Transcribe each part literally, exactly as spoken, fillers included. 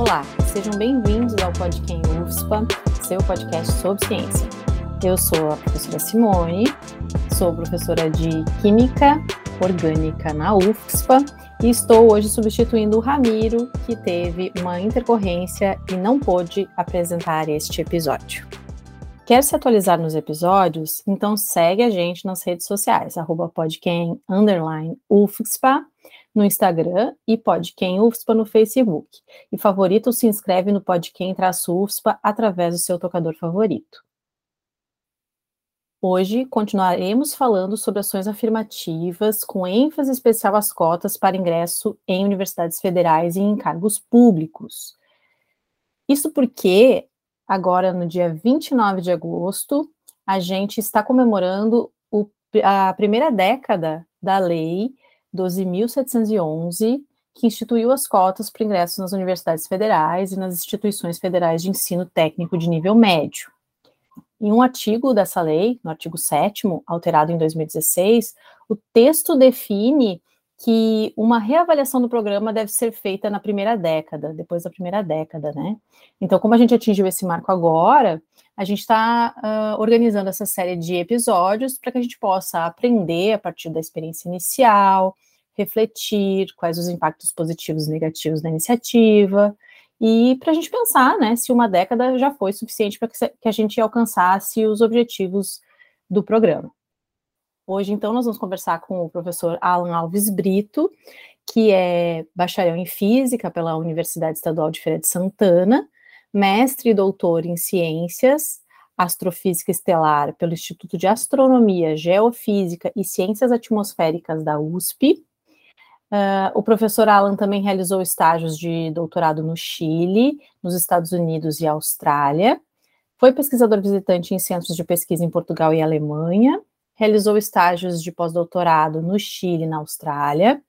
Olá, sejam bem-vindos ao Podcam UFSPA, seu podcast sobre ciência. Eu sou a professora Simone, sou professora de Química Orgânica na UFSPA e estou hoje substituindo o Ramiro, que teve uma intercorrência e não pôde apresentar este episódio. Quer se atualizar nos episódios? Então segue a gente nas redes sociais, arroba podcam, underline, UFSPA, no Instagram e Podcam UFSPA no Facebook. E favorito, se inscreve no Podcam-UFSPA através do seu tocador favorito. Hoje continuaremos falando sobre ações afirmativas com ênfase especial às cotas para ingresso em universidades federais e em cargos públicos. Isso porque agora no dia vinte e nove de agosto a gente está comemorando o, a primeira década da lei doze mil setecentos e onze, que instituiu as cotas para ingresso nas universidades federais e nas instituições federais de ensino técnico de nível médio. Em um artigo dessa lei, no artigo sétimo, alterado em dois mil e dezesseis, o texto define que uma reavaliação do programa deve ser feita na primeira década, depois da primeira década, né? Então, como a gente atingiu esse marco agora, a gente está uh, organizando essa série de episódios para que a gente possa aprender a partir da experiência inicial, refletir quais os impactos positivos e negativos da iniciativa, e para a gente pensar, né, se uma década já foi suficiente para que a gente alcançasse os objetivos do programa. Hoje, então, nós vamos conversar com o professor Alan Alves Brito, que é bacharel em Física pela Universidade Estadual de Feira de Santana, mestre e doutor em Ciências, Astrofísica Estelar pelo Instituto de Astronomia, Geofísica e Ciências Atmosféricas da U S P. Uh, o professor Alan também realizou estágios de doutorado no Chile, nos Estados Unidos e Austrália. Foi pesquisador visitante em centros de pesquisa em Portugal e Alemanha. Realizou estágios de pós-doutorado no Chile e na Austrália.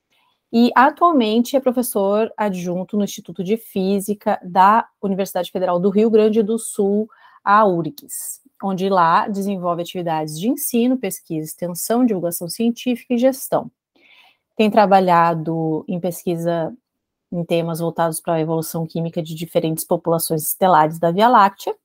E atualmente é professor adjunto no Instituto de Física da Universidade Federal do Rio Grande do Sul, a U R G S, onde lá desenvolve atividades de ensino, pesquisa, extensão, divulgação científica e gestão. Tem trabalhado em pesquisa em temas voltados para a evolução química de diferentes populações estelares da Via Láctea,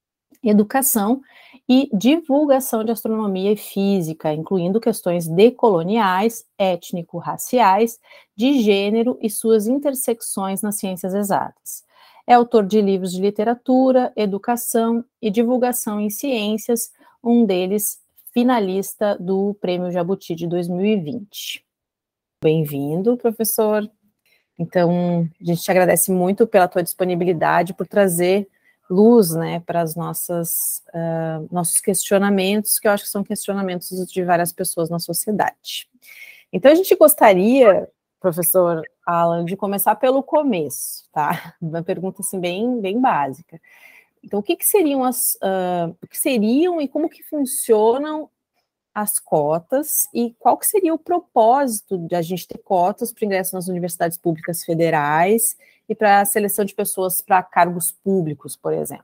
educação e divulgação de astronomia e física, incluindo questões decoloniais, étnico-raciais, de gênero e suas intersecções nas ciências exatas. É autor de livros de literatura, educação e divulgação em ciências, um deles finalista do Prêmio Jabuti de dois mil e vinte. Bem-vindo, professor. Então, a gente te agradece muito pela tua disponibilidade, por trazer luz, né, para as nossas, uh, nossos questionamentos, que eu acho que são questionamentos de várias pessoas na sociedade. Então, a gente gostaria, professor Alan, de começar pelo começo, tá? Uma pergunta, assim, bem, bem básica. Então, o que que seriam as, uh, o que seriam e como que funcionam as cotas e qual que seria o propósito de a gente ter cotas para ingresso nas universidades públicas federais e para a seleção de pessoas para cargos públicos, por exemplo?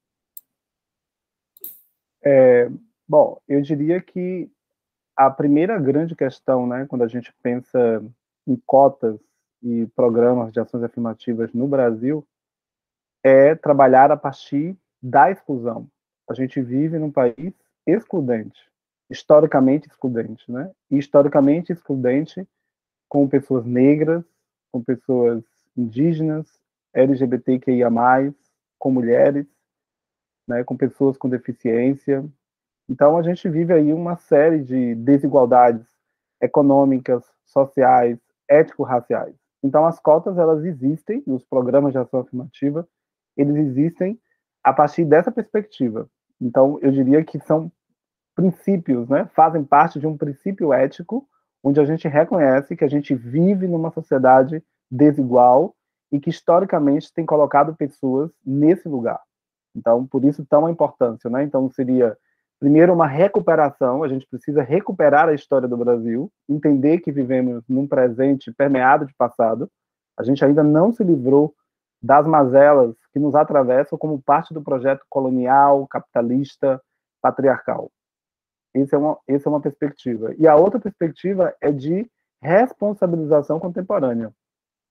É, bom, eu diria que a primeira grande questão, né, quando a gente pensa em cotas e programas de ações afirmativas no Brasil, é trabalhar a partir da exclusão. A gente vive num país excludente, historicamente excludente, né? E historicamente excludente com pessoas negras, com pessoas indígenas, L G B T Q I A mais, com mulheres, né, com pessoas com deficiência. Então, a gente vive aí uma série de desigualdades econômicas, sociais, étnico-raciais. Então, as cotas, elas existem, nos programas de ação afirmativa, eles existem a partir dessa perspectiva. Então, eu diria que são princípios, né, fazem parte de um princípio ético, onde a gente reconhece que a gente vive numa sociedade desigual e que, historicamente, tem colocado pessoas nesse lugar. Então, por isso, tão a importância, né? Então, seria, primeiro, uma recuperação, a gente precisa recuperar a história do Brasil, entender que vivemos num presente permeado de passado, a gente ainda não se livrou das mazelas que nos atravessam como parte do projeto colonial, capitalista, patriarcal. Essa é uma, essa é uma perspectiva. E a outra perspectiva é de responsabilização contemporânea.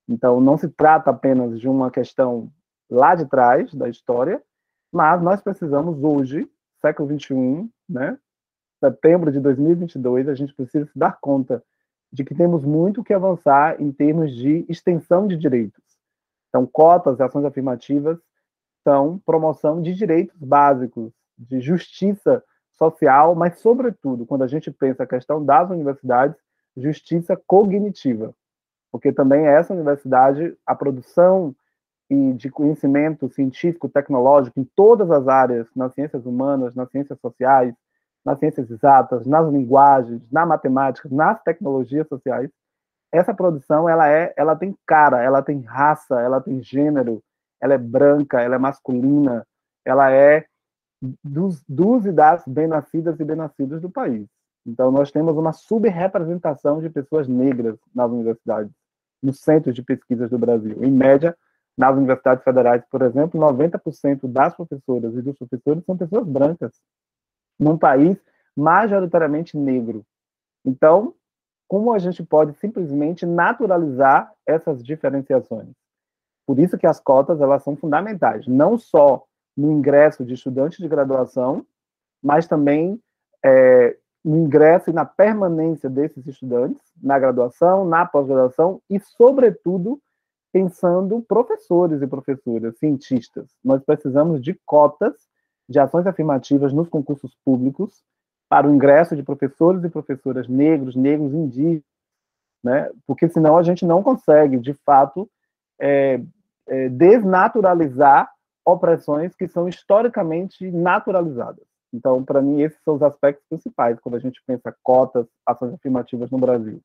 Então, não se trata apenas de uma questão lá de trás da história, mas nós precisamos hoje, século vinte e um, né, setembro de dois mil e vinte e dois, a gente precisa se dar conta de que temos muito que avançar em termos de extensão de direitos. Então, cotas e ações afirmativas são promoção de direitos básicos, de justiça social, mas, sobretudo, quando a gente pensa a questão das universidades, justiça cognitiva, porque também essa universidade, a produção e de conhecimento científico, tecnológico, em todas as áreas, nas ciências humanas, nas ciências sociais, nas ciências exatas, nas linguagens, na matemática, nas tecnologias sociais, essa produção ela é, ela tem cara, ela tem raça, ela tem gênero, ela é branca, ela é masculina, ela é dos, dos e das bem-nascidas e bem-nascidos do país. Então, nós temos uma subrepresentação de pessoas negras nas universidades, nos centros de pesquisas do Brasil. Em média, nas universidades federais, por exemplo, noventa por cento das professoras e dos professores são pessoas brancas, num país majoritariamente negro. Então, como a gente pode simplesmente naturalizar essas diferenciações? Por isso que as cotas elas são fundamentais, não só no ingresso de estudantes de graduação, mas também é, no ingresso e na permanência desses estudantes, na graduação, na pós-graduação e, sobretudo, pensando professores e professoras, cientistas. Nós precisamos de cotas de ações afirmativas nos concursos públicos para o ingresso de professores e professoras negros, negros indígenas, né? Porque senão a gente não consegue, de fato, é, é, desnaturalizar opressões que são historicamente naturalizadas. Então, para mim, esses são os aspectos principais quando a gente pensa cotas, ações afirmativas no Brasil.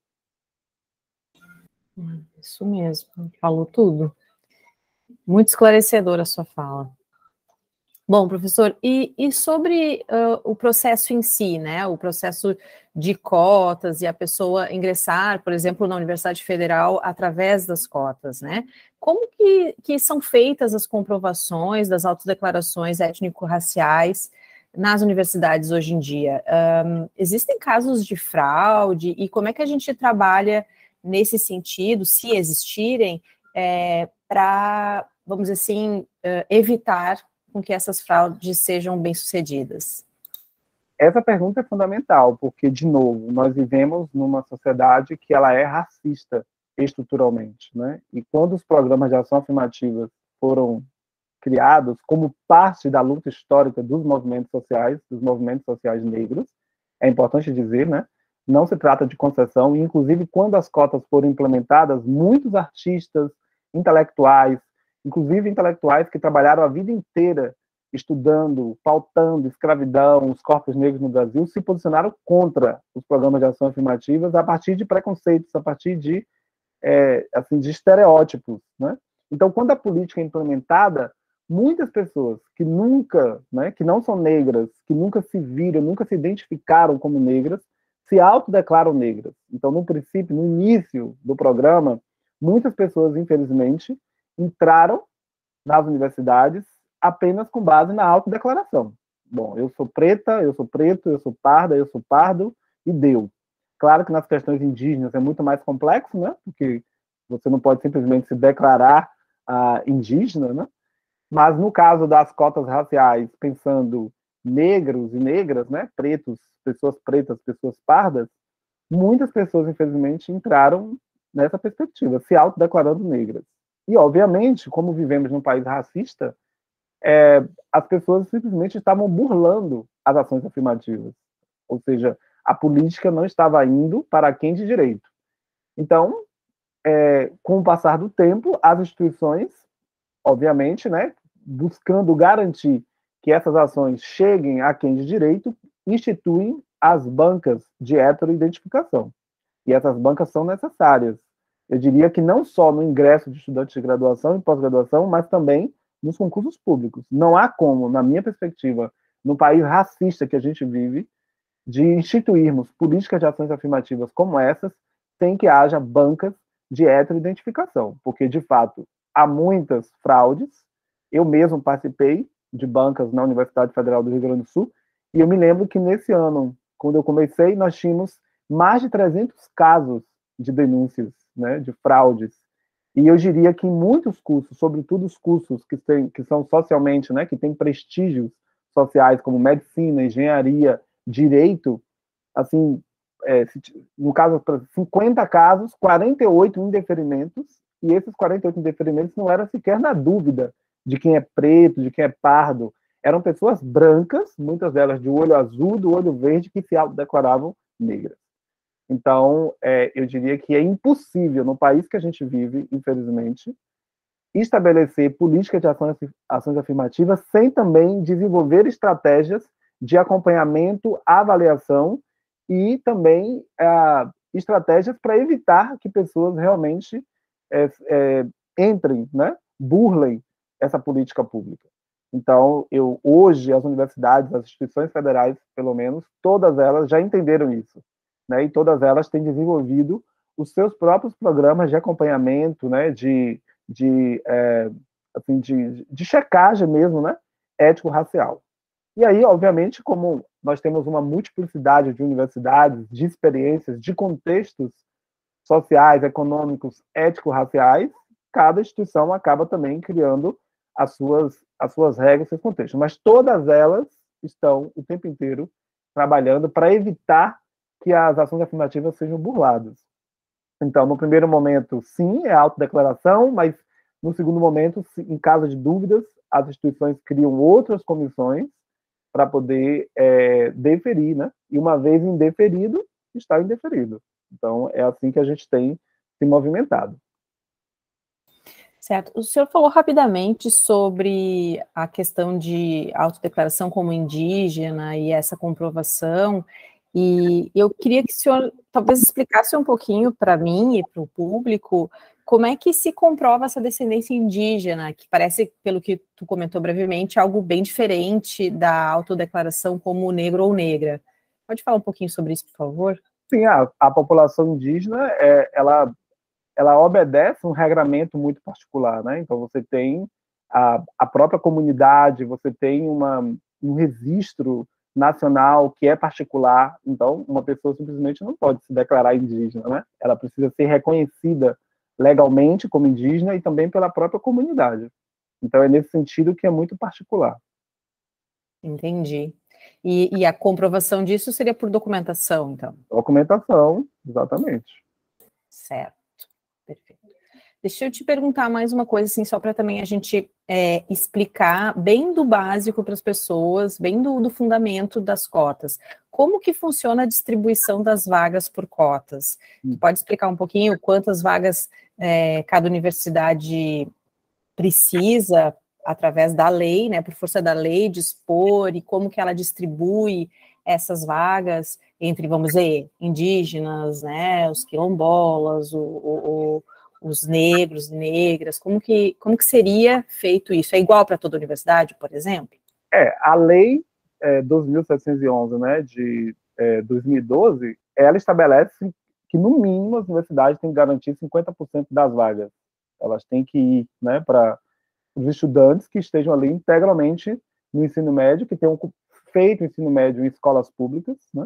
Isso mesmo, falou tudo. Muito esclarecedora a sua fala. Bom, professor, e, e sobre uh, o processo em si, né? O processo de cotas e a pessoa ingressar, por exemplo, na Universidade Federal através das cotas, né? Como que, que são feitas as comprovações das autodeclarações étnico-raciais nas universidades hoje em dia? Um, existem casos de fraude e como é que a gente trabalha nesse sentido, se existirem, é, para, vamos dizer assim, uh, evitar com que essas fraudes sejam bem-sucedidas? Essa pergunta é fundamental, porque, de novo, nós vivemos numa sociedade que ela é racista estruturalmente, né? E quando os programas de ação afirmativa foram criados como parte da luta histórica dos movimentos sociais, dos movimentos sociais negros, é importante dizer, né? Não se trata de concessão, e, inclusive, quando as cotas foram implementadas, muitos artistas, intelectuais, inclusive intelectuais que trabalharam a vida inteira estudando, pautando escravidão, os corpos negros no Brasil, se posicionaram contra os programas de ação afirmativas a partir de preconceitos, a partir de, é, assim, de estereótipos, né? Então, quando a política é implementada, muitas pessoas que nunca, né, que não são negras, que nunca se viram, nunca se identificaram como negras, se autodeclaram negras. Então, no princípio, no início do programa, muitas pessoas, infelizmente, entraram nas universidades apenas com base na autodeclaração. Bom, eu sou preta, eu sou preto, eu sou parda, eu sou pardo, e deu. Claro que nas questões indígenas é muito mais complexo, né? Porque você não pode simplesmente se declarar uh, indígena, né? Mas no caso das cotas raciais, pensando negros e negras, né? Pretos, pessoas pretas, pessoas pardas, muitas pessoas, infelizmente, entraram nessa perspectiva, se autodeclarando negras. E, obviamente, como vivemos num país racista, é, as pessoas simplesmente estavam burlando as ações afirmativas. Ou seja, a política não estava indo para quem de direito. Então, é, com o passar do tempo, as instituições, obviamente, né, buscando garantir que essas ações cheguem a quem de direito, instituem as bancas de heteroidentificação. E essas bancas são necessárias. Eu diria que não só no ingresso de estudantes de graduação e pós-graduação, mas também nos concursos públicos. Não há como, na minha perspectiva, no país racista que a gente vive, de instituirmos políticas de ações afirmativas como essas, sem que haja bancas de heteroidentificação, porque, de fato, há muitas fraudes. Eu mesmo participei de bancas na Universidade Federal do Rio Grande do Sul, e eu me lembro que nesse ano, quando eu comecei, nós tínhamos mais de trezentos casos de denúncias, né, de fraudes. E eu diria que em muitos cursos, sobretudo os cursos que, tem, que são socialmente, né, que têm prestígios sociais, como medicina, engenharia, direito, assim, é, no caso, cinquenta casos, quarenta e oito indeferimentos, e esses quarenta e oito indeferimentos não eram sequer na dúvida de quem é preto, de quem é pardo, eram pessoas brancas, muitas delas de olho azul, do olho verde, que se autodeclaravam negras. Então, é, eu diria que é impossível, no país que a gente vive, infelizmente, estabelecer políticas de ações, ações afirmativas sem também desenvolver estratégias de acompanhamento, avaliação e também é, estratégias para evitar que pessoas realmente é, é, entrem, né, burlem essa política pública. Então, eu, hoje, as universidades, as instituições federais, pelo menos, todas elas já entenderam isso, né, e todas elas têm desenvolvido os seus próprios programas de acompanhamento, né, de, de, é, assim, de, de checagem mesmo, né, ético-racial. E aí, obviamente, como nós temos uma multiplicidade de universidades, de experiências, de contextos sociais, econômicos, ético-raciais, cada instituição acaba também criando as suas, as suas regras, seus contextos. Mas todas elas estão o tempo inteiro trabalhando para evitar que as ações afirmativas sejam burladas. Então, no primeiro momento, sim, é autodeclaração, mas no segundo momento, em caso de dúvidas, as instituições criam outras comissões para poder é, deferir, né? E uma vez indeferido, está indeferido. Então, é assim que a gente tem se movimentado. Certo. O senhor falou rapidamente sobre a questão de autodeclaração como indígena e essa comprovação, e eu queria que o senhor talvez explicasse um pouquinho para mim e para o público como é que se comprova essa descendência indígena, que parece, pelo que tu comentou brevemente, algo bem diferente da autodeclaração como negro ou negra. Pode falar um pouquinho sobre isso, por favor? Sim, a, a população indígena, é, ela, ela obedece um regramento muito particular, né? Então, você tem a, a própria comunidade, você tem uma, um registro nacional que é particular. Então, uma pessoa simplesmente não pode se declarar indígena, né? Ela precisa ser reconhecida legalmente como indígena e também pela própria comunidade. Então, é nesse sentido que é muito particular. Entendi. E, e a comprovação disso seria por documentação, então? Documentação, exatamente. Certo, perfeito. Deixa eu te perguntar mais uma coisa, assim, só para também a gente é, explicar bem do básico para as pessoas, bem do, do fundamento das cotas. Como que funciona a distribuição das vagas por cotas? Tu pode explicar um pouquinho quantas vagas é, cada universidade precisa, através da lei, né, por força da lei, dispor, e como que ela distribui essas vagas entre, vamos dizer, indígenas, né, os quilombolas, o, o, os negros, negras, como que, como que seria feito isso? É igual para toda a universidade, por exemplo? É, a lei é, dois mil setecentos e onze, né, de é, dois mil e doze, ela estabelece que, no mínimo, as universidades têm que garantir cinquenta por cento das vagas. Elas têm que ir, né, para os estudantes que estejam ali integralmente no ensino médio, que tenham feito o ensino médio em escolas públicas, né?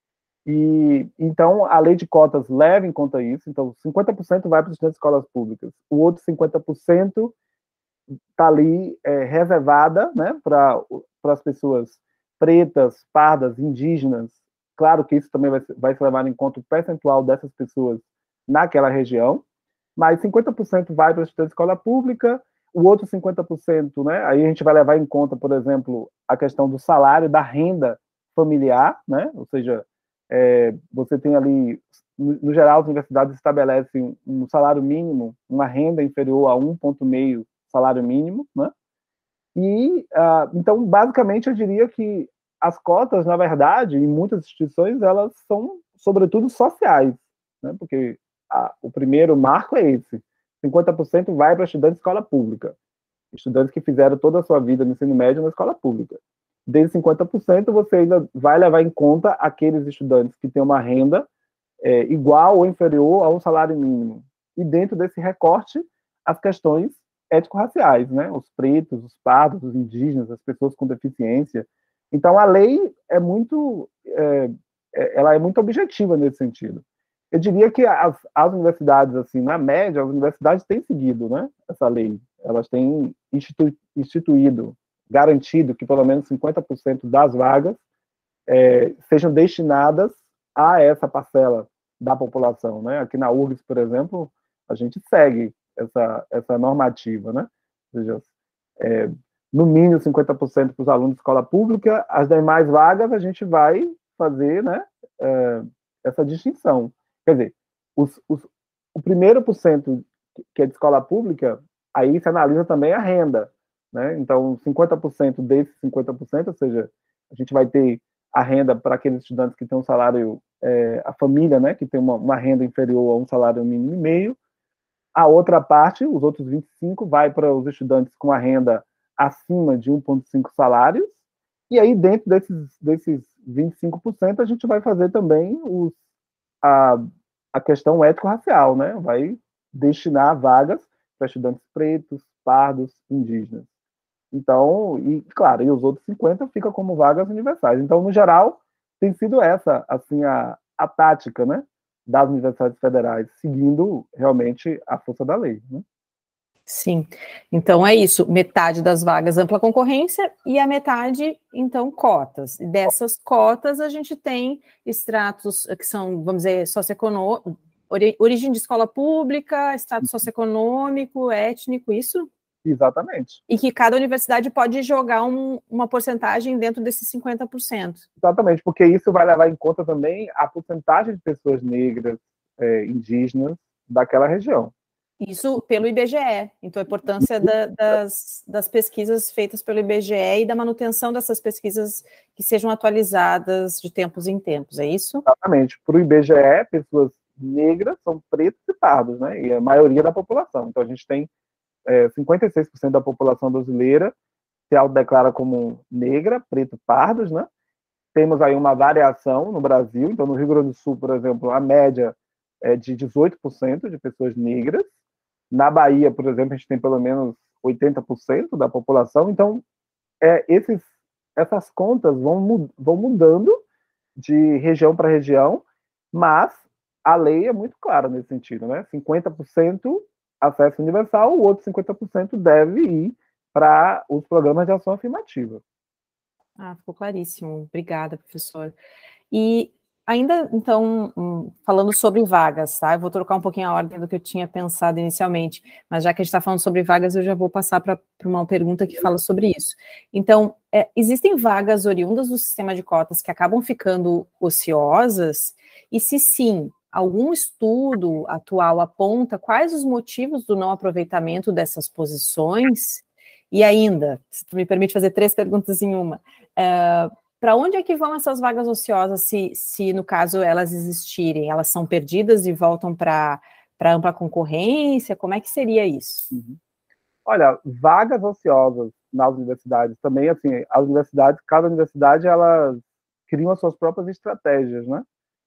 E então a lei de cotas leva em conta isso. Então, cinquenta por cento vai para os estudantes de escolas públicas, o outro cinquenta por cento está ali é, reservada, né, para as pessoas pretas, pardas, indígenas. Claro que isso também vai, vai ser levado em conta o percentual dessas pessoas naquela região, mas cinquenta por cento vai para o estudante de escola pública, o outro cinquenta por cento, né, aí a gente vai levar em conta, por exemplo, a questão do salário, da renda familiar, né, ou seja, é, você tem ali, no, no geral, as universidades estabelecem um salário mínimo, uma renda inferior a um vírgula cinco salário mínimo, né? E, uh, então, basicamente, eu diria que as cotas, na verdade, em muitas instituições, elas são, sobretudo, sociais, né? Porque a, o primeiro marco é esse, cinquenta por cento vai para estudantes de escola pública, estudantes que fizeram toda a sua vida no ensino médio na escola pública. Desses cinquenta por cento, você ainda vai levar em conta aqueles estudantes que têm uma renda é, igual ou inferior ao salário mínimo. E dentro desse recorte, as questões étnico-raciais, né? Os pretos, os pardos, os indígenas, as pessoas com deficiência. Então, a lei é muito, é, ela é muito objetiva nesse sentido. eu diria que as, as universidades, assim, na média, as universidades têm seguido, né, essa lei. Elas têm institu, instituído, garantido que pelo menos cinquenta por cento das vagas é, sejam destinadas a essa parcela da população, né? Aqui na U R G S, por exemplo, a gente segue essa, essa normativa, né? Ou seja, é, no mínimo cinquenta por cento para os alunos de escola pública, as demais vagas a gente vai fazer, né, é, essa distinção. Quer dizer, os, os, o primeiro por cento que é de escola pública, aí se analisa também a renda, né? Então, cinquenta por cento desses cinquenta por cento, ou seja, a gente vai ter a renda para aqueles estudantes que têm um salário, é, a família, né, que tem uma, uma renda inferior a um salário mínimo e meio. A outra parte, os outros vinte e cinco, vai para os estudantes com a renda acima de um vírgula cinco salários, e aí dentro desses, desses vinte e cinco por cento a gente vai fazer também os, a, a questão étnico-racial, né? Vai destinar vagas para estudantes pretos, pardos, indígenas. Então, e claro, e os outros cinquenta ficam como vagas universais. Então, no geral, tem sido essa, assim, a, a tática, né, das universidades federais, seguindo realmente a força da lei, né? Sim, então é isso, metade das vagas ampla concorrência e a metade, então, cotas. E dessas cotas a gente tem estratos que são, vamos dizer, socioeconômico, ori, origem de escola pública, estrato socioeconômico, étnico, isso? Exatamente. E que cada universidade pode jogar um, uma porcentagem dentro desses cinquenta por cento. Exatamente, porque isso vai levar em conta também a porcentagem de pessoas negras, é, indígenas daquela região. Isso pelo I B G E, então a importância da, das, das pesquisas feitas pelo I B G E e da manutenção dessas pesquisas que sejam atualizadas de tempos em tempos, é isso? Exatamente, para o I B G E, pessoas negras são pretos e pardos, né, e a maioria da população, então a gente tem é, cinquenta e seis por cento da população brasileira se autodeclara como negra, preto, pardos, né, temos aí uma variação no Brasil, então no Rio Grande do Sul, por exemplo, a média é de dezoito por cento de pessoas negras. Na Bahia, por exemplo, a gente tem pelo menos oitenta por cento da população. Então, é, esses, essas contas vão, vão mudando de região para região, mas a lei é muito clara nesse sentido, né? cinquenta por cento acesso universal, o outro cinquenta por cento deve ir para os programas de ação afirmativa. Ah, ficou claríssimo. Obrigada, professor. E ainda, então, falando sobre vagas, tá? Eu vou trocar um pouquinho a ordem do que eu tinha pensado inicialmente, mas já que a gente está falando sobre vagas, eu já vou passar para uma pergunta que fala sobre isso. Então, é, existem vagas oriundas do sistema de cotas que acabam ficando ociosas? E se sim, algum estudo atual aponta quais os motivos do não aproveitamento dessas posições? E ainda, se tu me permite fazer três perguntas em uma, uh, para onde é que vão essas vagas ociosas, se, se no caso elas existirem? Elas são perdidas e voltam para para ampla concorrência? Como é que seria isso? Uhum. Olha, vagas ociosas nas universidades também, assim, as universidades, cada universidade, elas criam as suas próprias estratégias, né?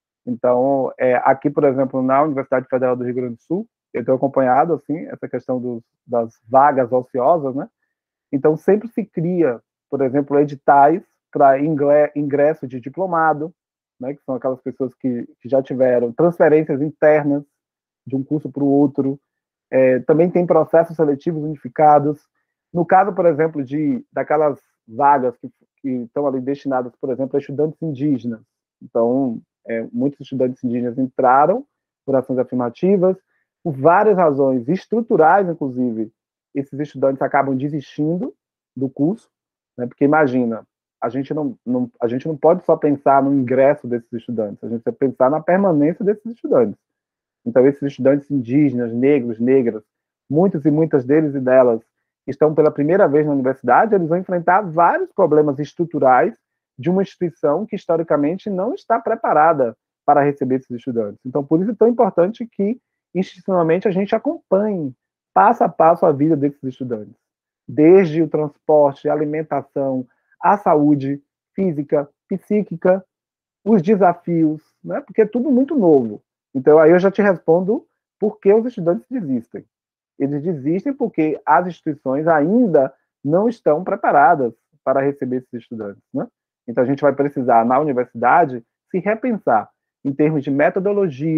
Então, é, aqui, por exemplo, na Universidade Federal do Rio Grande do Sul, eu tenho acompanhado, assim, essa questão dos, das vagas ociosas, né? Então, sempre se cria, por exemplo, editais para ingresso de diplomado, né, que são aquelas pessoas que, que já tiveram transferências internas de um curso para o outro. É, também tem processos seletivos unificados. No caso, por exemplo, de daquelas vagas que, que estão ali destinadas, por exemplo, a estudantes indígenas. Então, é, muitos estudantes indígenas entraram por ações afirmativas, por várias razões estruturais, inclusive, esses estudantes acabam desistindo do curso, né? Porque imagina, a gente não, não, a gente não pode só pensar no ingresso desses estudantes, a gente precisa pensar na permanência desses estudantes. Então, esses estudantes indígenas, negros, negras, muitos e muitas deles e delas estão pela primeira vez na universidade, eles vão enfrentar vários problemas estruturais de uma instituição que, historicamente, não está preparada para receber esses estudantes. Então, por isso é tão importante que, institucionalmente, a gente acompanhe passo a passo a vida desses estudantes, desde o transporte, a alimentação, a saúde física, psíquica, os desafios, né? Porque é tudo muito novo. Então, aí eu já te respondo por que os estudantes desistem. Eles desistem porque as instituições ainda não estão preparadas para receber esses estudantes, né? Então, a gente vai precisar, na universidade, se repensar em termos de metodologia,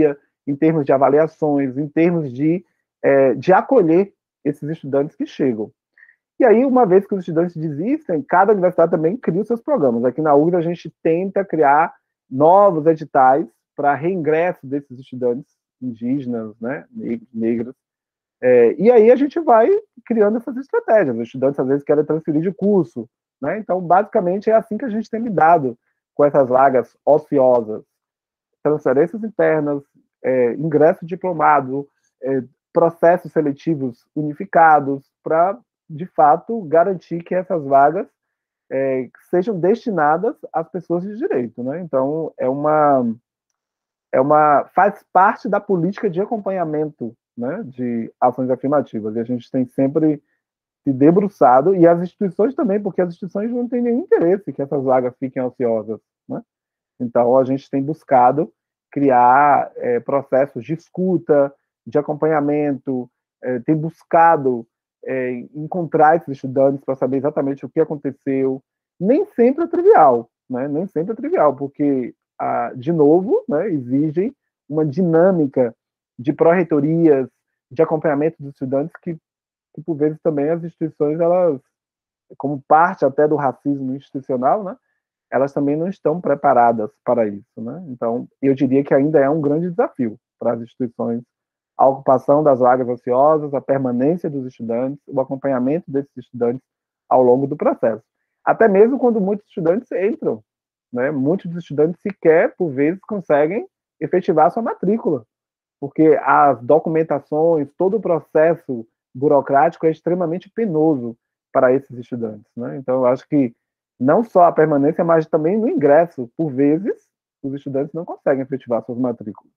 em termos de avaliações, em termos de, é, de acolher esses estudantes que chegam. E aí, uma vez que os estudantes desistem, cada universidade também cria os seus programas. Aqui na U F R J a gente tenta criar novos editais para reingresso desses estudantes indígenas, né, negros. É, e aí a gente vai criando essas estratégias. Os estudantes, às vezes, querem transferir de curso, né? Então, basicamente, é assim que a gente tem lidado com essas vagas ociosas. Transferências internas, é, ingresso diplomado, é, processos seletivos unificados, para, de fato, garantir que essas vagas é, sejam destinadas às pessoas de direito, né? Então, é uma, é uma, faz parte da política de acompanhamento, né, de ações afirmativas, e a gente tem sempre se debruçado, e as instituições também, porque as instituições não têm nenhum interesse que essas vagas fiquem ociosas, né? Então, a gente tem buscado criar é, processos de escuta, de acompanhamento, é, tem buscado é, encontrar esses estudantes para saber exatamente o que aconteceu. Nem sempre é trivial, né? Nem sempre é trivial, porque, ah, de novo, né, exigem uma dinâmica de pró-reitorias, de acompanhamento dos estudantes, que, que, por vezes, também as instituições, elas, como parte até do racismo institucional, né, elas também não estão preparadas para isso, né? Então, eu diria que ainda é um grande desafio para as instituições a ocupação das vagas ociosas, a permanência dos estudantes, o acompanhamento desses estudantes ao longo do processo. Até mesmo quando muitos estudantes entram, né? Muitos dos estudantes sequer, por vezes, conseguem efetivar sua matrícula, porque as documentações, todo o processo burocrático é extremamente penoso para esses estudantes, né? Então, eu acho que não só a permanência, mas também no ingresso, por vezes, os estudantes não conseguem efetivar suas matrículas.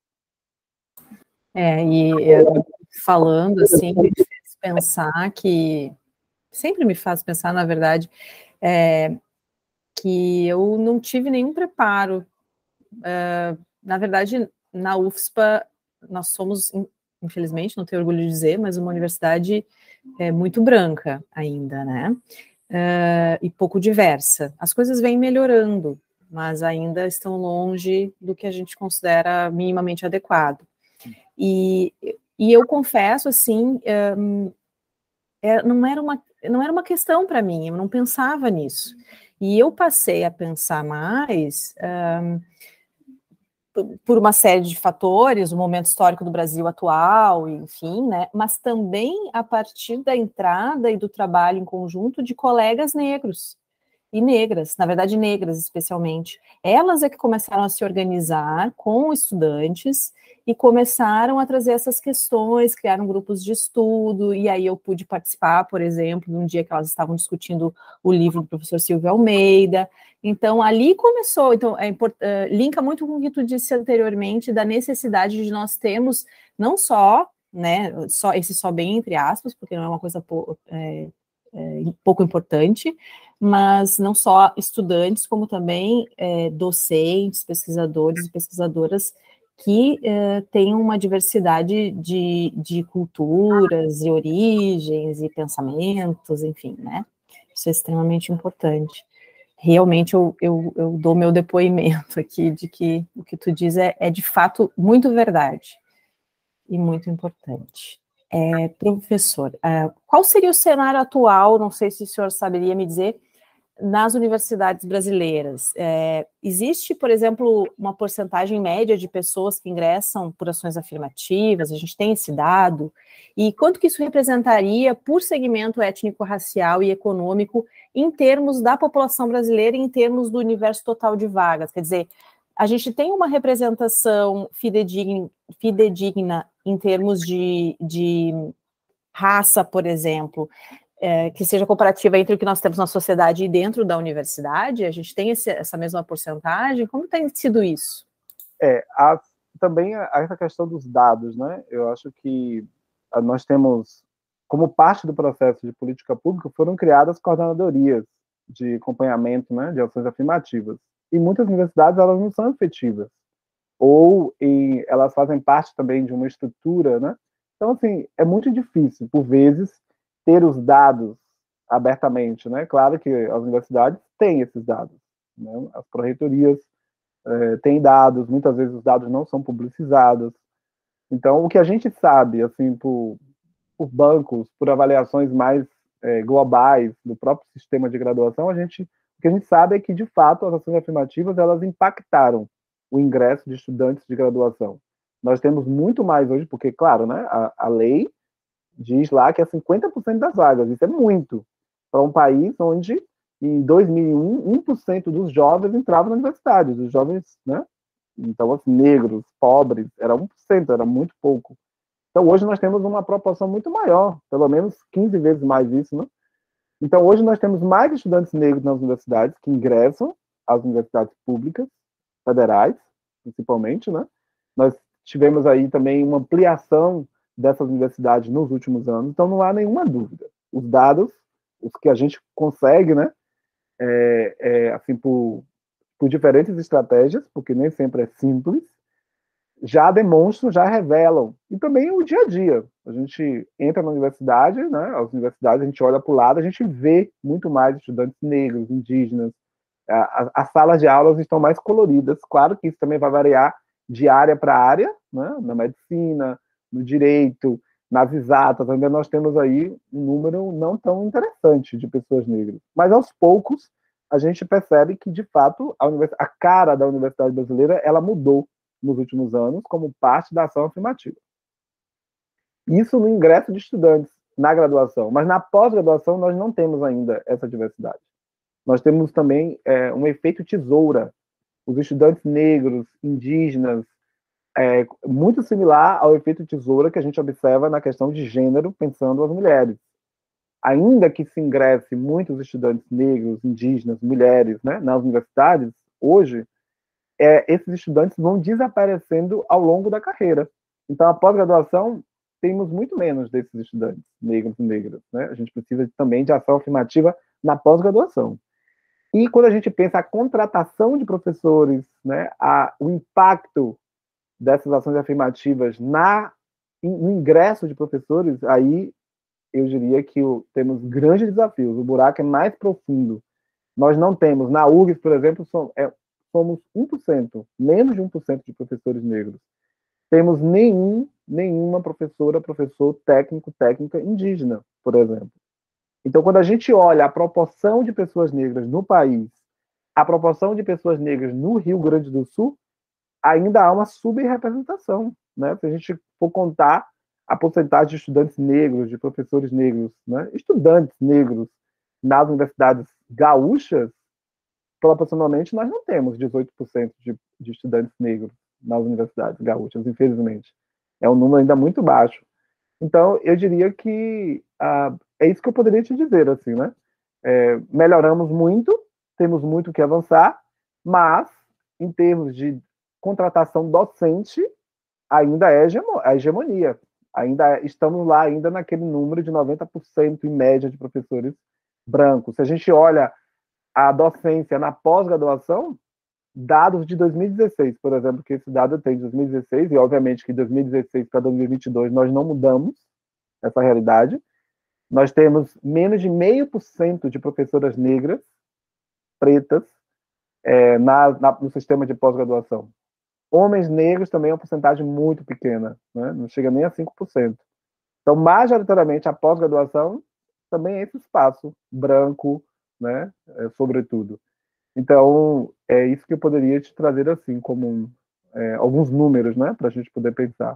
É, e eu, falando assim, me fez pensar que, sempre me faz pensar, na verdade, é, que eu não tive nenhum preparo. Uh, na verdade, na U F S P A, nós somos, infelizmente, não tenho orgulho de dizer, mas uma universidade é, muito branca ainda, né? Uh, e pouco diversa. As coisas vêm melhorando, mas ainda estão longe do que a gente considera minimamente adequado. E, e eu confesso, assim, um, é, não, era uma, não era uma questão para mim, eu não pensava nisso. E eu passei a pensar mais um, por uma série de fatores, o momento histórico do Brasil atual, enfim, né, mas também a partir da entrada e do trabalho em conjunto de colegas negros e negras, na verdade negras especialmente. Elas é que começaram a se organizar com estudantes e começaram a trazer essas questões, criaram grupos de estudo, e aí eu pude participar, por exemplo, num dia que elas estavam discutindo o livro do professor Silvio Almeida. Então, ali começou, então, é import, uh, linka muito com o que tu disse anteriormente, da necessidade de nós termos, não só, né, só, esse só bem entre aspas, porque não é uma coisa é, é, pouco importante, mas não só estudantes, como também é, docentes, pesquisadores e pesquisadoras que é, tenham uma diversidade de, de culturas e origens e pensamentos, enfim, né? Isso é extremamente importante. Realmente eu, eu, eu dou meu depoimento aqui de que o que tu diz é, é de fato muito verdade e muito importante. É, professor, é, qual seria o cenário atual, não sei se o senhor saberia me dizer, nas universidades brasileiras? É, existe, por exemplo, uma porcentagem média de pessoas que ingressam por ações afirmativas? A gente tem esse dado? E quanto que isso representaria por segmento étnico-racial e econômico em termos da população brasileira e em termos do universo total de vagas? Quer dizer, a gente tem uma representação fidedigna, fidedigna em termos de, de raça, por exemplo, é, que seja comparativa entre o que nós temos na sociedade e dentro da universidade? A gente tem esse, essa mesma porcentagem? Como tem sido isso? É, há também essa questão dos dados, né? Eu acho que nós temos, como parte do processo de política pública, foram criadas coordenadorias de acompanhamento, né, de ações afirmativas. E muitas universidades, elas não são efetivas. Ou em, elas fazem parte também de uma estrutura, né? Então, assim, é muito difícil, por vezes, ter os dados abertamente, né? Claro que as universidades têm esses dados, né? As pró-reitorias é, têm dados, muitas vezes os dados não são publicizados, Então, o que a gente sabe, assim, por, por bancos, por avaliações mais é, globais do próprio sistema de graduação, a gente, o que a gente sabe é que, de fato, as ações afirmativas, elas impactaram o ingresso de estudantes de graduação. Nós temos muito mais hoje, porque, claro, né, a, a lei diz lá que é cinquenta por cento das vagas, isso é muito, para um país onde, em dois mil e um, um por cento dos jovens entravam na universidade, os jovens, né, então, assim, negros, pobres, era um por cento, era muito pouco. Então, hoje nós temos uma proporção muito maior, pelo menos quinze vezes mais isso, né? Então, hoje nós temos mais estudantes negros nas universidades que ingressam às universidades públicas, federais, principalmente, né? Nós tivemos aí também uma ampliação dessas universidades nos últimos anos, então não há nenhuma dúvida. Os dados, os que a gente consegue, né, é, é, assim, por, por diferentes estratégias, porque nem sempre é simples, já demonstram, já revelam. E também o dia a dia. A gente entra na universidade, né, as universidades, a gente olha para o lado, a gente vê muito mais estudantes negros, indígenas. As salas de aulas estão mais coloridas. Claro que isso também vai variar de área para área, né, na medicina, no direito, nas exatas. Ainda nós temos aí um número não tão interessante de pessoas negras. Mas, aos poucos, a gente percebe que, de fato, a, univers... a cara da universidade brasileira ela mudou nos últimos anos, como parte da ação afirmativa. Isso no ingresso de estudantes na graduação, mas na pós-graduação nós não temos ainda essa diversidade. Nós temos também é, um efeito tesoura. Os estudantes negros, indígenas, é, muito similar ao efeito tesoura que a gente observa na questão de gênero, pensando as mulheres. Ainda que se ingresse muitos estudantes negros, indígenas, mulheres, né, nas universidades, hoje, É, esses estudantes vão desaparecendo ao longo da carreira. Então, a pós-graduação, temos muito menos desses estudantes negros e negras. Né? A gente precisa também de ação afirmativa na pós-graduação. E quando a gente pensa a contratação de professores, né, a, o impacto dessas ações afirmativas na, no ingresso de professores, aí eu diria que o, temos grandes desafios. O buraco é mais profundo. Nós não temos, na U R G S, por exemplo, são, é, somos um por cento, menos de um por cento de professores negros. Temos nenhum, nenhuma professora, professor técnico, técnica indígena, por exemplo. Então, quando a gente olha a proporção de pessoas negras no país, a proporção de pessoas negras no Rio Grande do Sul, ainda há uma subrepresentação. Né? Se a gente for contar a porcentagem de estudantes negros, de professores negros, né? estudantes negros nas universidades gaúchas, proporcionalmente, nós não temos dezoito por cento de, de estudantes negros nas universidades gaúchas, infelizmente. É um número ainda muito baixo. Então, eu diria que ah, é isso que eu poderia te dizer, assim, né? É, melhoramos muito, temos muito que avançar, mas, em termos de contratação docente, ainda é a hegemonia. Ainda estamos lá, ainda naquele número de noventa por cento, em média, de professores brancos. Se a gente olha a docência na pós-graduação, dados de dois mil e dezesseis, por exemplo, que esse dado tem de dois mil e dezesseis, e obviamente que de dois mil e dezesseis para dois mil e vinte e dois nós não mudamos essa realidade. Nós temos menos de meio por cento de professoras negras, pretas, é, na, na, no sistema de pós-graduação. Homens negros também é uma porcentagem muito pequena, né? Não chega nem a cinco por cento. Então, majoritariamente, a pós-graduação também é esse espaço branco, né, é, sobretudo. Então, é isso que eu poderia te trazer assim, como um, é, alguns números, né, para a gente poder pensar.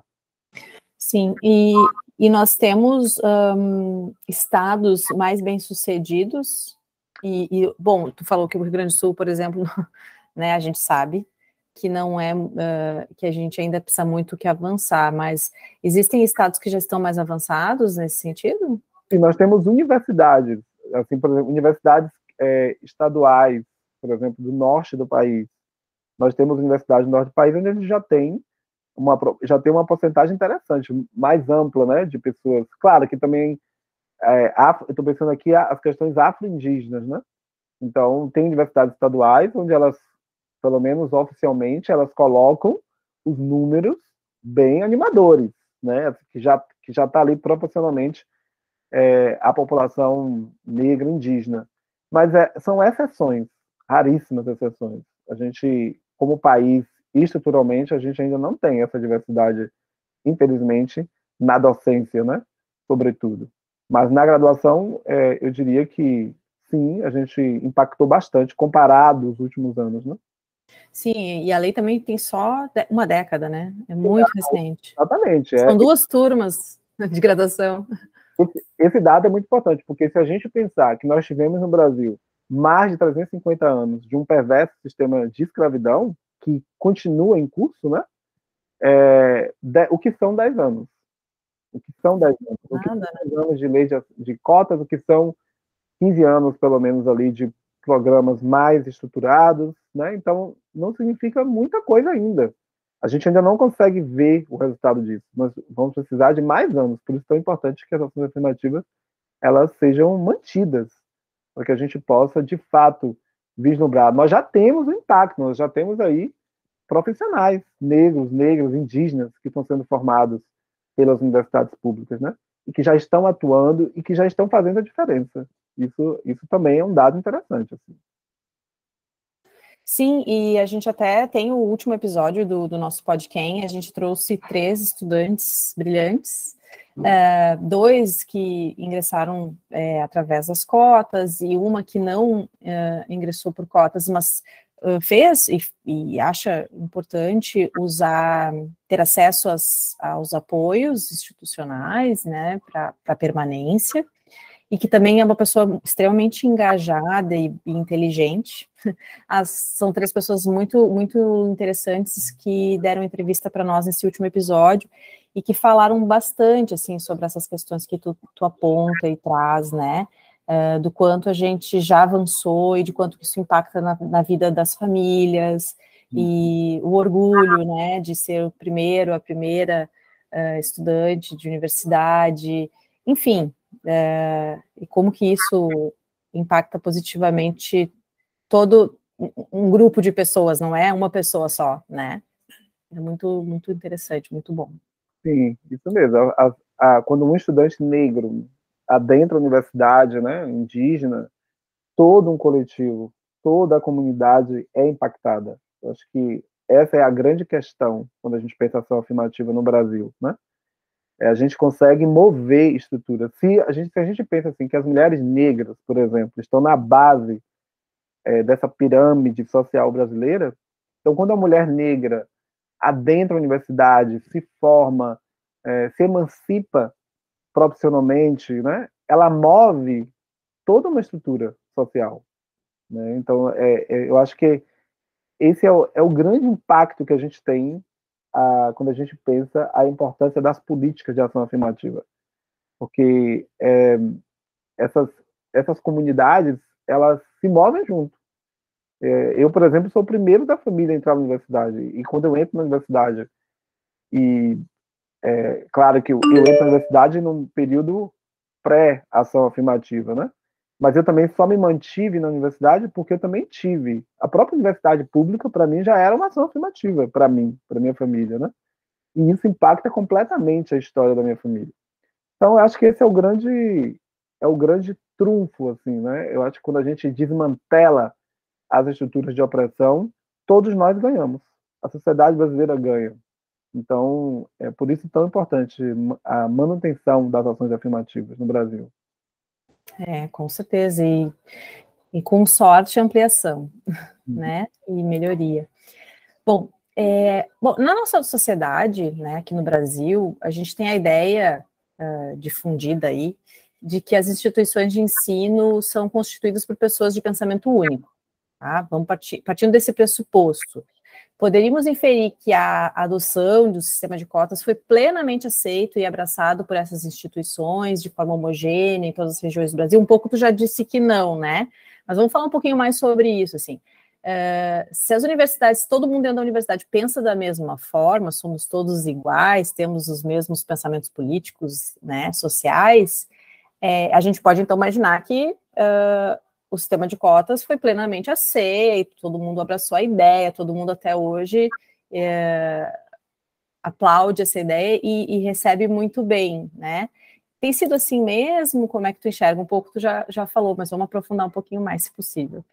Sim, e, e nós temos um, estados mais bem-sucedidos, e, e, bom, tu falou que o Rio Grande do Sul, por exemplo, né, a gente sabe que não é, uh, que a gente ainda precisa muito que avançar, mas existem estados que já estão mais avançados nesse sentido? E nós temos universidades, assim, por exemplo, universidades é, estaduais, por exemplo, do norte do país. Nós temos universidades do norte do país onde a gente já tem uma, já tem uma porcentagem interessante, mais ampla, né, de pessoas. Claro que também, é, afro, eu estou pensando aqui as questões afro-indígenas, né? Então, tem universidades estaduais onde elas, pelo menos oficialmente, elas colocam os números bem animadores, né? Que já que já está ali proporcionalmente é, à população negra indígena. Mas é, são exceções, raríssimas exceções. A gente, como país, estruturalmente, a gente ainda não tem essa diversidade infelizmente, na docência, né? Sobretudo. Mas na graduação, é, eu diria que sim, a gente impactou bastante comparado aos últimos anos, né? Sim, e a lei também tem só uma década, né? É muito recente. Exatamente. São É, duas turmas de graduação. esse, esse dado é muito importante, porque se a gente pensar que nós tivemos no Brasil mais de trezentos e cinquenta anos de um perverso sistema de escravidão, que continua em curso, né? É, de, o que são dez anos? O que são dez anos? O que Nada, são dez anos de lei de, de cotas? O que são quinze anos, pelo menos, ali de programas mais estruturados, né? Então, não significa muita coisa ainda. A gente ainda não consegue ver o resultado disso. Nós vamos precisar de mais anos. Por isso é tão importante que as ações afirmativas elas sejam mantidas, para que a gente possa, de fato, vislumbrar. Nós já temos o impacto, nós já temos aí profissionais negros, negros, indígenas, que estão sendo formados pelas universidades públicas, né? E que já estão atuando e que já estão fazendo a diferença. Isso, isso também é um dado interessante. Assim. Sim, e a gente até tem o último episódio do, do nosso podcast, a gente trouxe três estudantes brilhantes, é, dois que ingressaram é, através das cotas e uma que não é, ingressou por cotas, mas uh, fez e, e acha importante usar, ter acesso às, aos apoios institucionais, né, para permanência, e que também é uma pessoa extremamente engajada e, e inteligente. As, são três pessoas muito, muito interessantes que deram entrevista para nós nesse último episódio e que falaram bastante, assim, sobre essas questões que tu, tu aponta e traz, né, uh, do quanto a gente já avançou e de quanto isso impacta na, na vida das famílias, e o orgulho, né, de ser o primeiro, a primeira uh, estudante de universidade, enfim, uh, e como que isso impacta positivamente todo um grupo de pessoas, não é uma pessoa só, né? É muito, muito interessante, muito bom. Sim, isso mesmo. A, a, a, quando um estudante negro adentra a universidade, né, indígena, todo um coletivo, toda a comunidade é impactada. Eu acho que essa é a grande questão quando a gente pensa ação afirmativa no Brasil, né? É, a gente consegue mover estruturas. Se a gente, se a gente pensa assim que as mulheres negras, por exemplo, estão na base é, dessa pirâmide social brasileira, então quando a mulher negra adentra a universidade, se forma, é, se emancipa profissionalmente, né? Ela move toda uma estrutura social. Né? Então, é, é, eu acho que esse é o, é o grande impacto que a gente tem a, quando a gente pensa a importância das políticas de ação afirmativa. Porque é, essas, essas comunidades, elas se movem junto. É, eu, por exemplo, sou o primeiro da família a entrar na universidade. E quando eu entro na universidade, e é, claro que eu, eu entro na universidade num período pré-ação afirmativa, né? Mas eu também só me mantive na universidade porque eu também tive. A própria universidade pública, para mim, já era uma ação afirmativa, para mim, para minha família, né? E isso impacta completamente a história da minha família. Então, eu acho que esse é o grande, é o grande trunfo, assim, né? Eu acho que quando a gente desmantela as estruturas de opressão, todos nós ganhamos. A sociedade brasileira ganha. Então, é por isso tão importante a manutenção das ações afirmativas no Brasil. É, com certeza, e, e com sorte ampliação, uhum. Né, e melhoria. Bom, é, bom, na nossa sociedade, né, aqui no Brasil, a gente tem a ideia uh, difundida aí, de que as instituições de ensino são constituídas por pessoas de pensamento único, tá? Vamos partir, partindo desse pressuposto. Poderíamos inferir que a adoção do sistema de cotas foi plenamente aceito e abraçado por essas instituições de forma homogênea em todas as regiões do Brasil? Um pouco tu já disse que não, né? Mas vamos falar um pouquinho mais sobre isso, assim. Uh, se as universidades, todo mundo dentro da universidade pensa da mesma forma, somos todos iguais, temos os mesmos pensamentos políticos, né, sociais, é, a gente pode então imaginar que uh, o sistema de cotas foi plenamente aceito, todo mundo abraçou a ideia, todo mundo até hoje é, aplaude essa ideia e, e recebe muito bem, né? Tem sido assim mesmo? Como é que tu enxerga? Um pouco tu já, já falou, mas vamos aprofundar um pouquinho mais, se possível.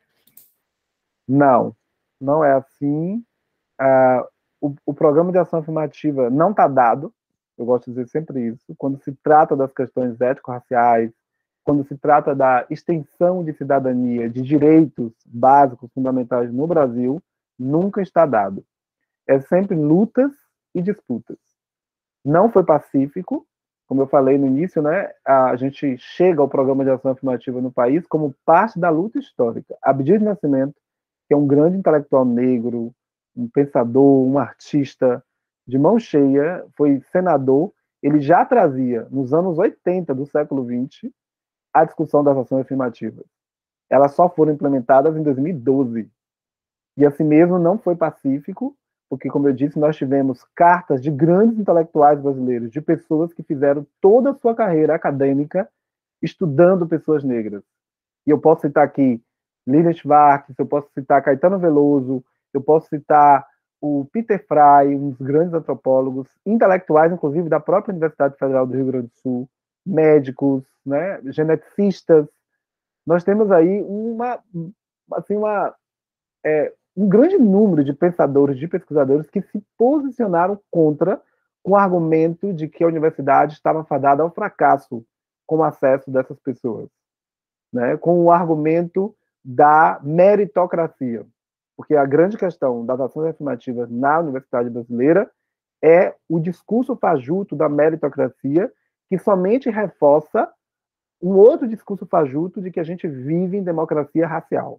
Não, não é assim. Uh, o, o programa de ação afirmativa não está dado, eu gosto de dizer sempre isso, quando se trata das questões ético-raciais, quando se trata da extensão de cidadania, de direitos básicos, fundamentais no Brasil, nunca está dado. É sempre lutas e disputas. Não foi pacífico, como eu falei no início, né? A gente chega ao Programa de Ação Afirmativa no país como parte da luta histórica. Abdias de Nascimento, que é um grande intelectual negro, um pensador, um artista de mão cheia, foi senador, ele já trazia, nos anos oitenta do século vinte, a discussão das ações afirmativas. Elas só foram implementadas em dois mil e doze. E assim mesmo não foi pacífico, porque, como eu disse, nós tivemos cartas de grandes intelectuais brasileiros, de pessoas que fizeram toda a sua carreira acadêmica estudando pessoas negras. E eu posso citar aqui Lilian Schwartz, eu posso citar Caetano Veloso, eu posso citar o Peter Frey, um dos grandes antropólogos, intelectuais, inclusive, da própria Universidade Federal do Rio Grande do Sul, médicos, né, geneticistas. Nós temos aí uma, assim, uma, é, um grande número de pensadores, de pesquisadores que se posicionaram contra com o argumento de que a universidade estava fadada ao fracasso com o acesso dessas pessoas, né, com o argumento da meritocracia. Porque a grande questão das ações afirmativas na universidade brasileira é o discurso fajuto da meritocracia, que somente reforça um outro discurso fajuto de que a gente vive em democracia racial.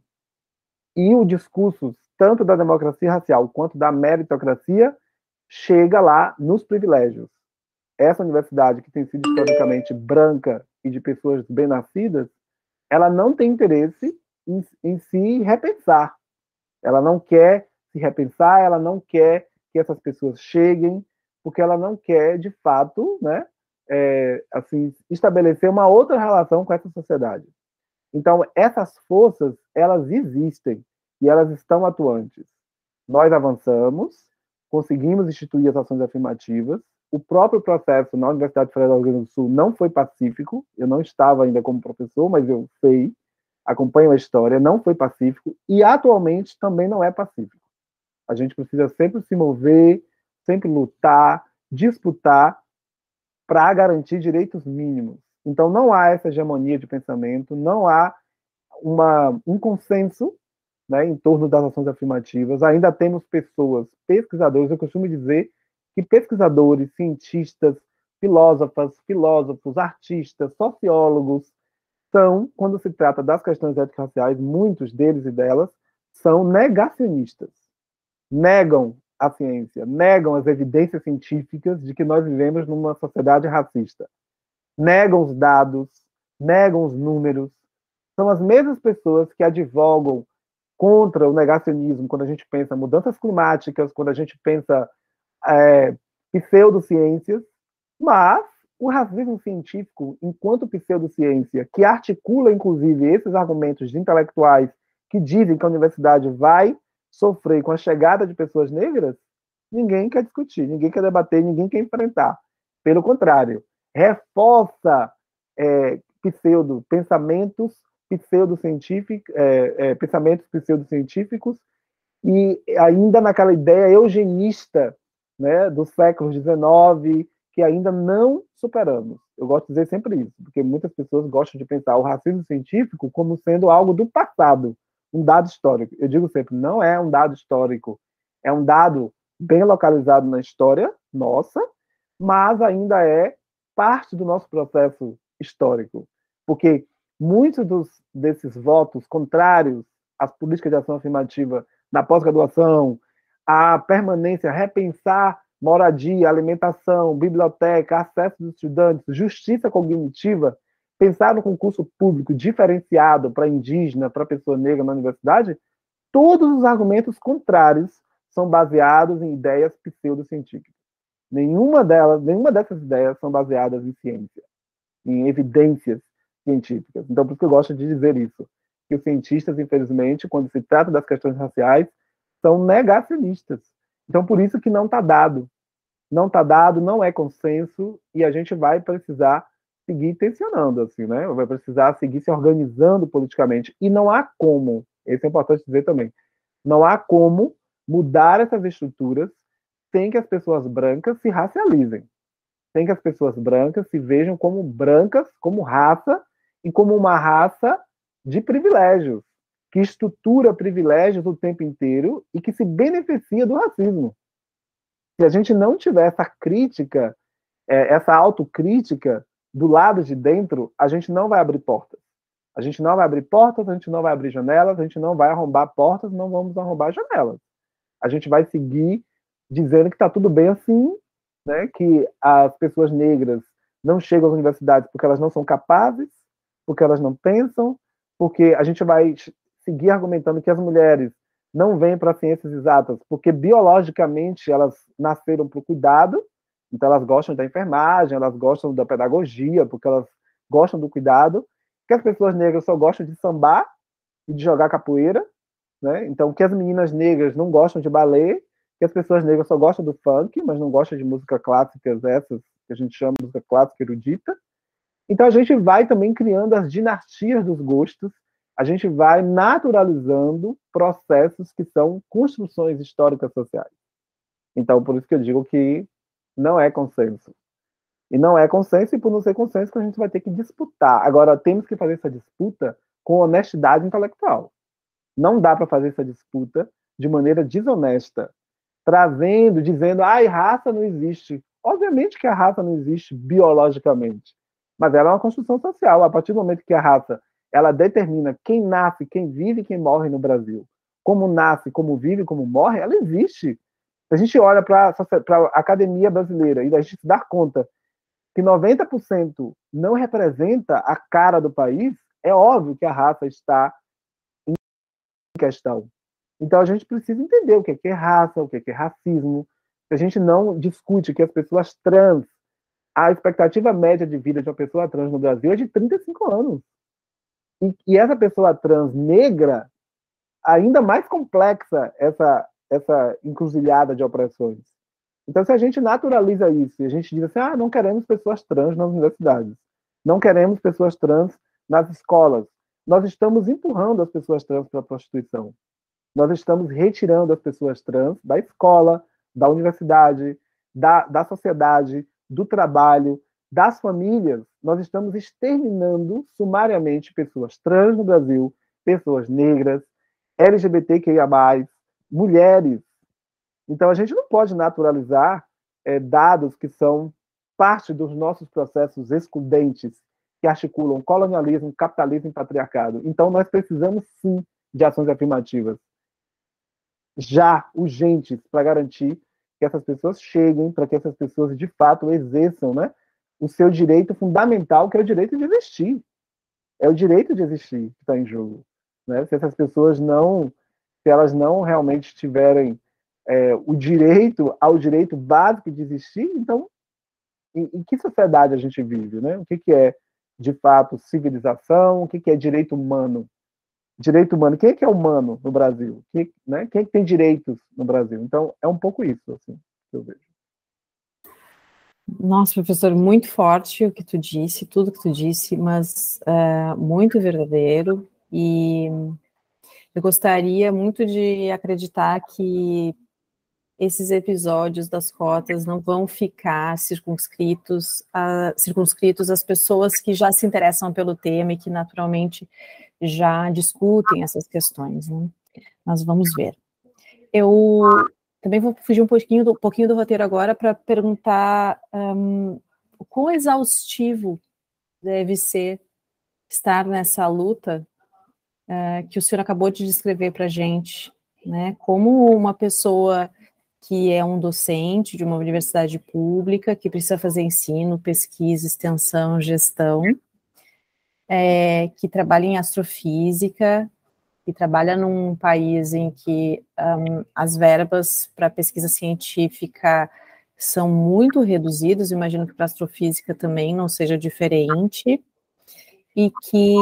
E o discurso, tanto da democracia racial quanto da meritocracia, chega lá nos privilégios. Essa universidade, que tem sido historicamente branca e de pessoas bem-nascidas, ela não tem interesse em, em se repensar. Ela não quer se repensar, ela não quer que essas pessoas cheguem, porque ela não quer, de fato, né, é, assim, estabelecer uma outra relação com essa sociedade. Então, essas forças, elas existem e elas estão atuantes. Nós avançamos, conseguimos instituir as ações afirmativas. O próprio processo na Universidade Federal do Rio Grande do Sul não foi pacífico. Eu não estava ainda como professor, mas eu sei, acompanho a história, não foi pacífico e atualmente também não é pacífico. A gente precisa sempre se mover, sempre lutar, disputar para garantir direitos mínimos. Então não há essa hegemonia de pensamento, não há uma, um consenso, né, em torno das ações afirmativas. Ainda temos pessoas, pesquisadores, eu costumo dizer que pesquisadores, cientistas, filósofas, filósofos, artistas, sociólogos, são, quando se trata das questões ético-raciais, muitos deles e delas são negacionistas. Negam a ciência, negam as evidências científicas de que nós vivemos numa sociedade racista. Negam os dados, negam os números. São as mesmas pessoas que advogam contra o negacionismo quando a gente pensa mudanças climáticas, quando a gente pensa é, pseudociências, mas o racismo científico, enquanto pseudociência, que articula, inclusive, esses argumentos de intelectuais que dizem que a universidade vai sofrer com a chegada de pessoas negras, ninguém quer discutir, ninguém quer debater, ninguém quer enfrentar. Pelo contrário, reforça é, pseudo, pensamentos pseudocientíficos, é, é, pensamentos pseudocientíficos e ainda naquela ideia eugenista, né, do século dezenove, que ainda não superamos. Eu gosto de dizer sempre isso, porque muitas pessoas gostam de pensar o racismo científico como sendo algo do passado, um dado histórico. Eu digo sempre, não é um dado histórico, é um dado bem localizado na história nossa, mas ainda é parte do nosso processo histórico, porque muitos dos, desses votos contrários às políticas de ação afirmativa na pós-graduação, à permanência, repensar moradia, alimentação, biblioteca, acesso dos estudantes, justiça cognitiva, pensar no concurso público diferenciado para indígena, para pessoa negra na universidade, todos os argumentos contrários são baseados em ideias pseudocientíficas. Nenhuma delas, nenhuma dessas ideias são baseadas em ciência, em evidências científicas. Então, por isso que eu gosto de dizer isso, que os cientistas, infelizmente, quando se trata das questões raciais, são negacionistas. Então, por isso que não está dado. Não está dado, não é consenso, e a gente vai precisar seguir tensionando, assim, né? Vai precisar seguir se organizando politicamente. E não há como, isso é importante dizer também, não há como mudar essas estruturas sem que as pessoas brancas se racializem. sem que as pessoas brancas se vejam como brancas, como raça, e como uma raça de privilégios, que estrutura privilégios o tempo inteiro e que se beneficia do racismo. Se a gente não tiver essa crítica, essa autocrítica do lado de dentro, a gente não vai abrir portas. A gente não vai abrir portas, a gente não vai abrir janelas, a gente não vai arrombar portas, não vamos arrombar janelas. A gente vai seguir dizendo que está tudo bem assim, né, que as pessoas negras não chegam às universidades porque elas não são capazes, porque elas não pensam, porque a gente vai seguir argumentando que as mulheres não vêm para ciências exatas porque biologicamente elas nasceram para o cuidado, então elas gostam da enfermagem, elas gostam da pedagogia, porque elas gostam do cuidado, que as pessoas negras só gostam de sambar e de jogar capoeira, né? Então que as meninas negras não gostam de balé, que as pessoas negras só gostam do funk, mas não gostam de música clássica, essas que a gente chama de música clássica erudita. Então a gente vai também criando as dinastias dos gostos, a gente vai naturalizando processos que são construções históricas sociais. Então por isso que eu digo que não é consenso. E não é consenso, e por não ser consenso, que a gente vai ter que disputar. Agora, temos que fazer essa disputa com honestidade intelectual. Não dá para fazer essa disputa de maneira desonesta, trazendo, dizendo, ai, raça não existe. Obviamente que a raça não existe biologicamente, mas ela é uma construção social. A partir do momento que a raça ela determina quem nasce, quem vive e quem morre no Brasil, como nasce, como vive, como morre, ela existe. Se a gente olha para a academia brasileira e a gente se dá conta que noventa por cento não representa a cara do país, é óbvio que a raça está em questão. Então a gente precisa entender o que é raça, o que é racismo. Se a gente não discute que as pessoas trans, a expectativa média de vida de uma pessoa trans no Brasil é de trinta e cinco anos. E, e essa pessoa trans negra, ainda mais complexa essa, essa encruzilhada de opressões. Então, se a gente naturaliza isso, e a gente diz assim, ah, não queremos pessoas trans nas universidades, não queremos pessoas trans nas escolas, nós estamos empurrando as pessoas trans para a prostituição. Nós estamos retirando as pessoas trans da escola, da universidade, da, da sociedade, do trabalho, das famílias. Nós estamos exterminando sumariamente pessoas trans no Brasil, pessoas negras, L G B T Q I A mais, mulheres. Então, a gente não pode naturalizar é, dados que são parte dos nossos processos excludentes, que articulam colonialismo, capitalismo e patriarcado. Então, nós precisamos, sim, de ações afirmativas, já urgentes, para garantir que essas pessoas cheguem, para que essas pessoas, de fato, exerçam, né, o seu direito fundamental, que é o direito de existir. É o direito de existir que está em jogo. Né? Se essas pessoas não, se elas não realmente tiverem É, o direito ao direito básico de existir, então, em, em que sociedade a gente vive, né? O que, que é, de fato, civilização, o que, que é direito humano? Direito humano, quem é que é humano no Brasil? Quem, né? Quem é que tem direitos no Brasil? Então, é um pouco isso, assim, que eu vejo. Nossa, professor, muito forte o que tu disse, tudo que tu disse, mas uh, muito verdadeiro, e eu gostaria muito de acreditar que esses episódios das cotas não vão ficar circunscritos, a, circunscritos às pessoas que já se interessam pelo tema e que naturalmente já discutem essas questões, né? Nós vamos ver. Eu também vou fugir um pouquinho do, um pouquinho do roteiro agora para perguntar um, o quão exaustivo deve ser estar nessa luta uh, que o senhor acabou de descrever para a gente, né? Como uma pessoa que é um docente de uma universidade pública, que precisa fazer ensino, pesquisa, extensão, gestão, é, que trabalha em astrofísica, que trabalha num país em que um, as verbas para pesquisa científica são muito reduzidas, imagino que para astrofísica também não seja diferente, e que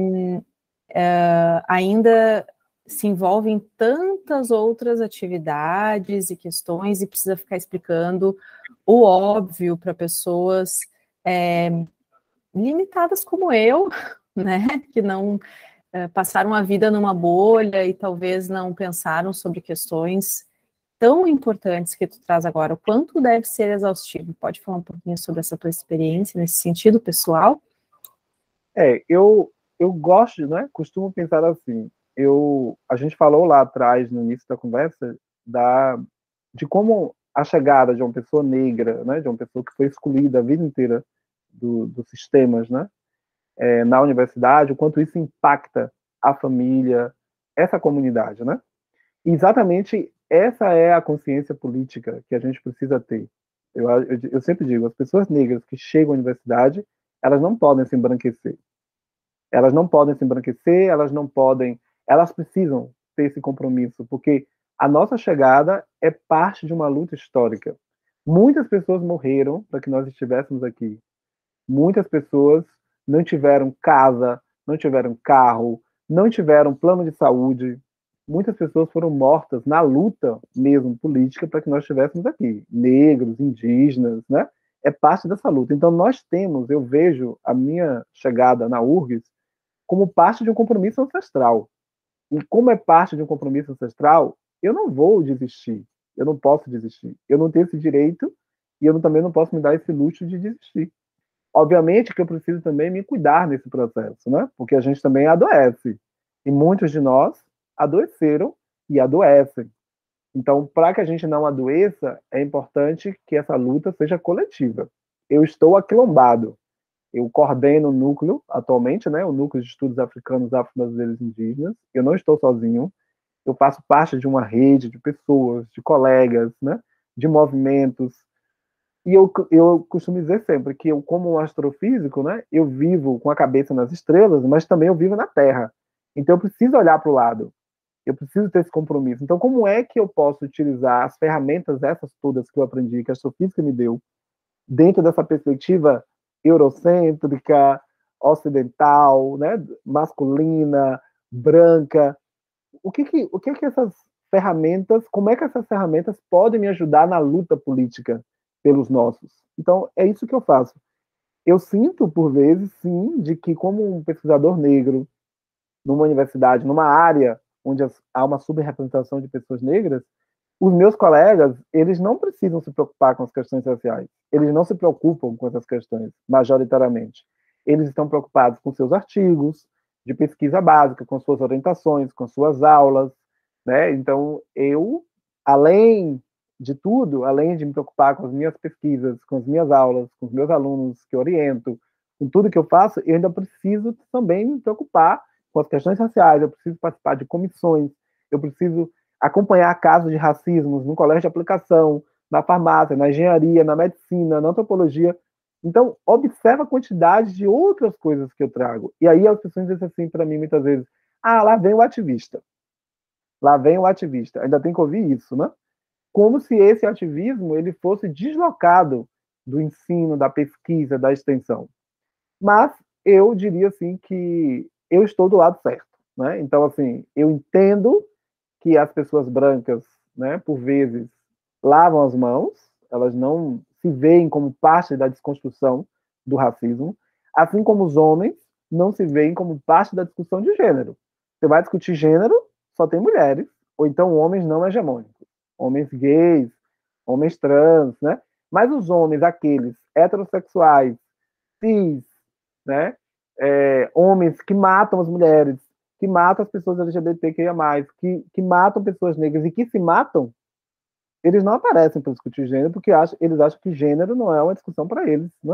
uh, ainda se envolve em tantas outras atividades e questões e precisa ficar explicando o óbvio para pessoas é, limitadas como eu, né, que não é, passaram a vida numa bolha e talvez não pensaram sobre questões tão importantes que tu traz agora, o quanto deve ser exaustivo? Pode falar um pouquinho sobre essa tua experiência nesse sentido, pessoal? É, eu, eu gosto, né? Costumo pensar assim. Eu, a gente falou lá atrás, no início da conversa, da, de como a chegada de uma pessoa negra, né? De uma pessoa que foi excluída a vida inteira do, dos sistemas, né? É, na universidade, o quanto isso impacta a família, essa comunidade, né? E exatamente essa é a consciência política que a gente precisa ter. Eu, eu, eu sempre digo, as pessoas negras que chegam à universidade, elas não podem se embranquecer. Elas não podem se embranquecer, elas não podem, elas precisam ter esse compromisso, porque a nossa chegada é parte de uma luta histórica. Muitas pessoas morreram para que nós estivéssemos aqui. Muitas pessoas não tiveram casa, não tiveram carro, não tiveram plano de saúde. Muitas pessoas foram mortas na luta mesmo política para que nós estivéssemos aqui. Negros, indígenas, né? É parte dessa luta. Então nós temos, eu vejo a minha chegada na U R G S como parte de um compromisso ancestral. E como é parte de um compromisso ancestral, eu não vou desistir. Eu não posso desistir. Eu não tenho esse direito e eu também não posso me dar esse luxo de desistir. Obviamente que eu preciso também me cuidar nesse processo, né? Porque a gente também adoece. E muitos de nós adoeceram e adoecem. Então, para que a gente não adoeça, é importante que essa luta seja coletiva. Eu estou aquilombado. Eu coordeno o núcleo, atualmente, né? O Núcleo de Estudos Africanos, Afro-Brasileiros e Indígenas. Eu não estou sozinho. Eu faço parte de uma rede de pessoas, de colegas, né? De movimentos. E eu, eu costumo dizer sempre que eu, como um astrofísico, né, eu vivo com a cabeça nas estrelas, mas também eu vivo na Terra. Então eu preciso olhar para o lado. Eu preciso ter esse compromisso. Então como é que eu posso utilizar as ferramentas essas todas que eu aprendi, que a astrofísica me deu, dentro dessa perspectiva eurocêntrica, ocidental, né, masculina, branca? O que que, o que que essas ferramentas, como é que essas ferramentas podem me ajudar na luta política pelos nossos? Então, é isso que eu faço. Eu sinto, por vezes, sim, de que como um pesquisador negro, numa universidade, numa área onde há uma subrepresentação de pessoas negras, os meus colegas, eles não precisam se preocupar com as questões sociais. Eles não se preocupam com essas questões, majoritariamente. Eles estão preocupados com seus artigos de pesquisa básica, com suas orientações, com suas aulas, né? Então, eu, além de tudo, além de me preocupar com as minhas pesquisas, com as minhas aulas, com os meus alunos que oriento, com tudo que eu faço, eu ainda preciso também me preocupar com as questões raciais, eu preciso participar de comissões, eu preciso acompanhar casos de racismo no colégio de aplicação, na farmácia, na engenharia, na medicina, na antropologia. Então, observa a quantidade de outras coisas que eu trago. E aí as pessoas dizem assim para mim muitas vezes: ah, lá vem o ativista. Lá vem o ativista. Ainda tem que ouvir isso, né? Como se esse ativismo ele fosse deslocado do ensino, da pesquisa, da extensão. Mas eu diria assim que eu estou do lado certo, né? Então, assim, eu entendo que as pessoas brancas, né, por vezes, lavam as mãos, elas não se veem como parte da desconstrução do racismo, assim como os homens não se veem como parte da discussão de gênero. Você vai discutir gênero, só tem mulheres, ou então homens não hegemônicos, homens gays, homens trans, né? Mas os homens, aqueles heterossexuais, cis, né? É, homens que matam as mulheres, que matam as pessoas L G B T Q I A mais, que, que matam pessoas negras e que se matam, eles não aparecem para discutir gênero porque acham, eles acham que gênero não é uma discussão para eles, né?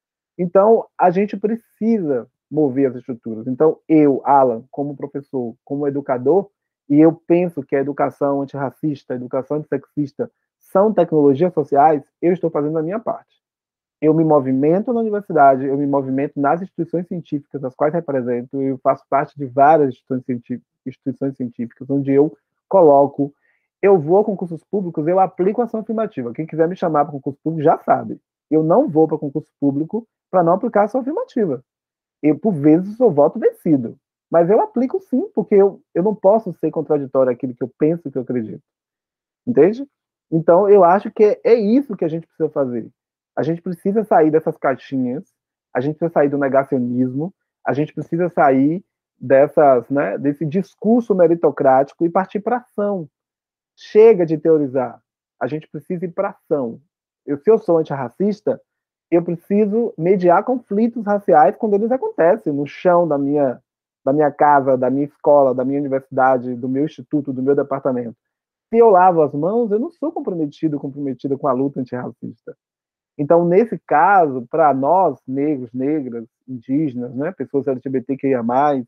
Então, a gente precisa mover as estruturas. Então, eu, Alan, como professor, como educador, e eu penso que a educação antirracista, a educação antissexista são tecnologias sociais, eu estou fazendo a minha parte. Eu me movimento na universidade, eu me movimento nas instituições científicas, as quais represento, eu faço parte de várias instituições científicas, instituições científicas onde eu coloco, eu vou a concursos públicos, eu aplico ação afirmativa. Quem quiser me chamar para concurso público já sabe. Eu não vou para concurso público para não aplicar ação afirmativa. Eu, por vezes, sou voto vencido. Mas eu aplico sim, porque eu, eu não posso ser contraditório àquilo que eu penso e que eu acredito. Entende? Então, eu acho que é isso que a gente precisa fazer. A gente precisa sair dessas caixinhas, a gente precisa sair do negacionismo, a gente precisa sair dessas, né, desse discurso meritocrático e partir para ação. Chega de teorizar. A gente precisa ir para ação. Eu, se eu sou antirracista, eu preciso mediar conflitos raciais quando eles acontecem, no chão da minha, da minha casa, da minha escola, da minha universidade, do meu instituto, do meu departamento. Se eu lavo as mãos, eu não sou comprometido, comprometida com a luta antirracista. Então, nesse caso, para nós, negros, negras, indígenas, né, pessoas L G B T Q I A mais,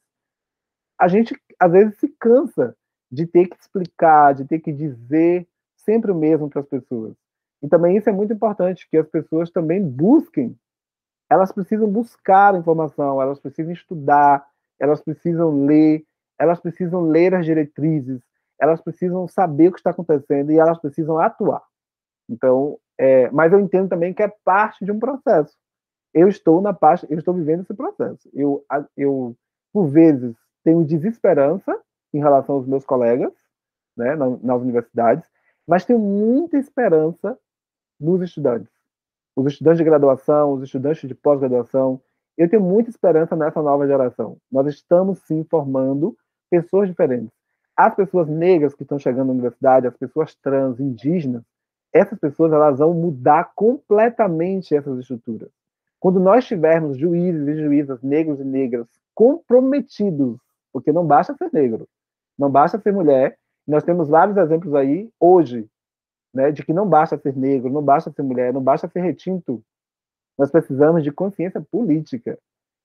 a gente, às vezes, se cansa de ter que explicar, de ter que dizer sempre o mesmo para as pessoas. E também isso é muito importante, que as pessoas também busquem, elas precisam buscar informação, elas precisam estudar, elas precisam ler, elas precisam ler as diretrizes, elas precisam saber o que está acontecendo e elas precisam atuar. Então, é, mas eu entendo também que é parte de um processo. Eu estou na parte, eu estou vivendo esse processo. Eu, eu por vezes, tenho desesperança em relação aos meus colegas, né, nas universidades, mas tenho muita esperança nos estudantes. Os estudantes de graduação, os estudantes de pós-graduação. Eu tenho muita esperança nessa nova geração. Nós estamos, sim, formando pessoas diferentes. As pessoas negras que estão chegando na universidade, as pessoas trans, indígenas, essas pessoas elas vão mudar completamente essas estruturas. Quando nós tivermos juízes e juízas negros e negras comprometidos, porque não basta ser negro, não basta ser mulher, nós temos vários exemplos aí, hoje, né, de que não basta ser negro, não basta ser mulher, não basta ser retinto. Nós precisamos de consciência política.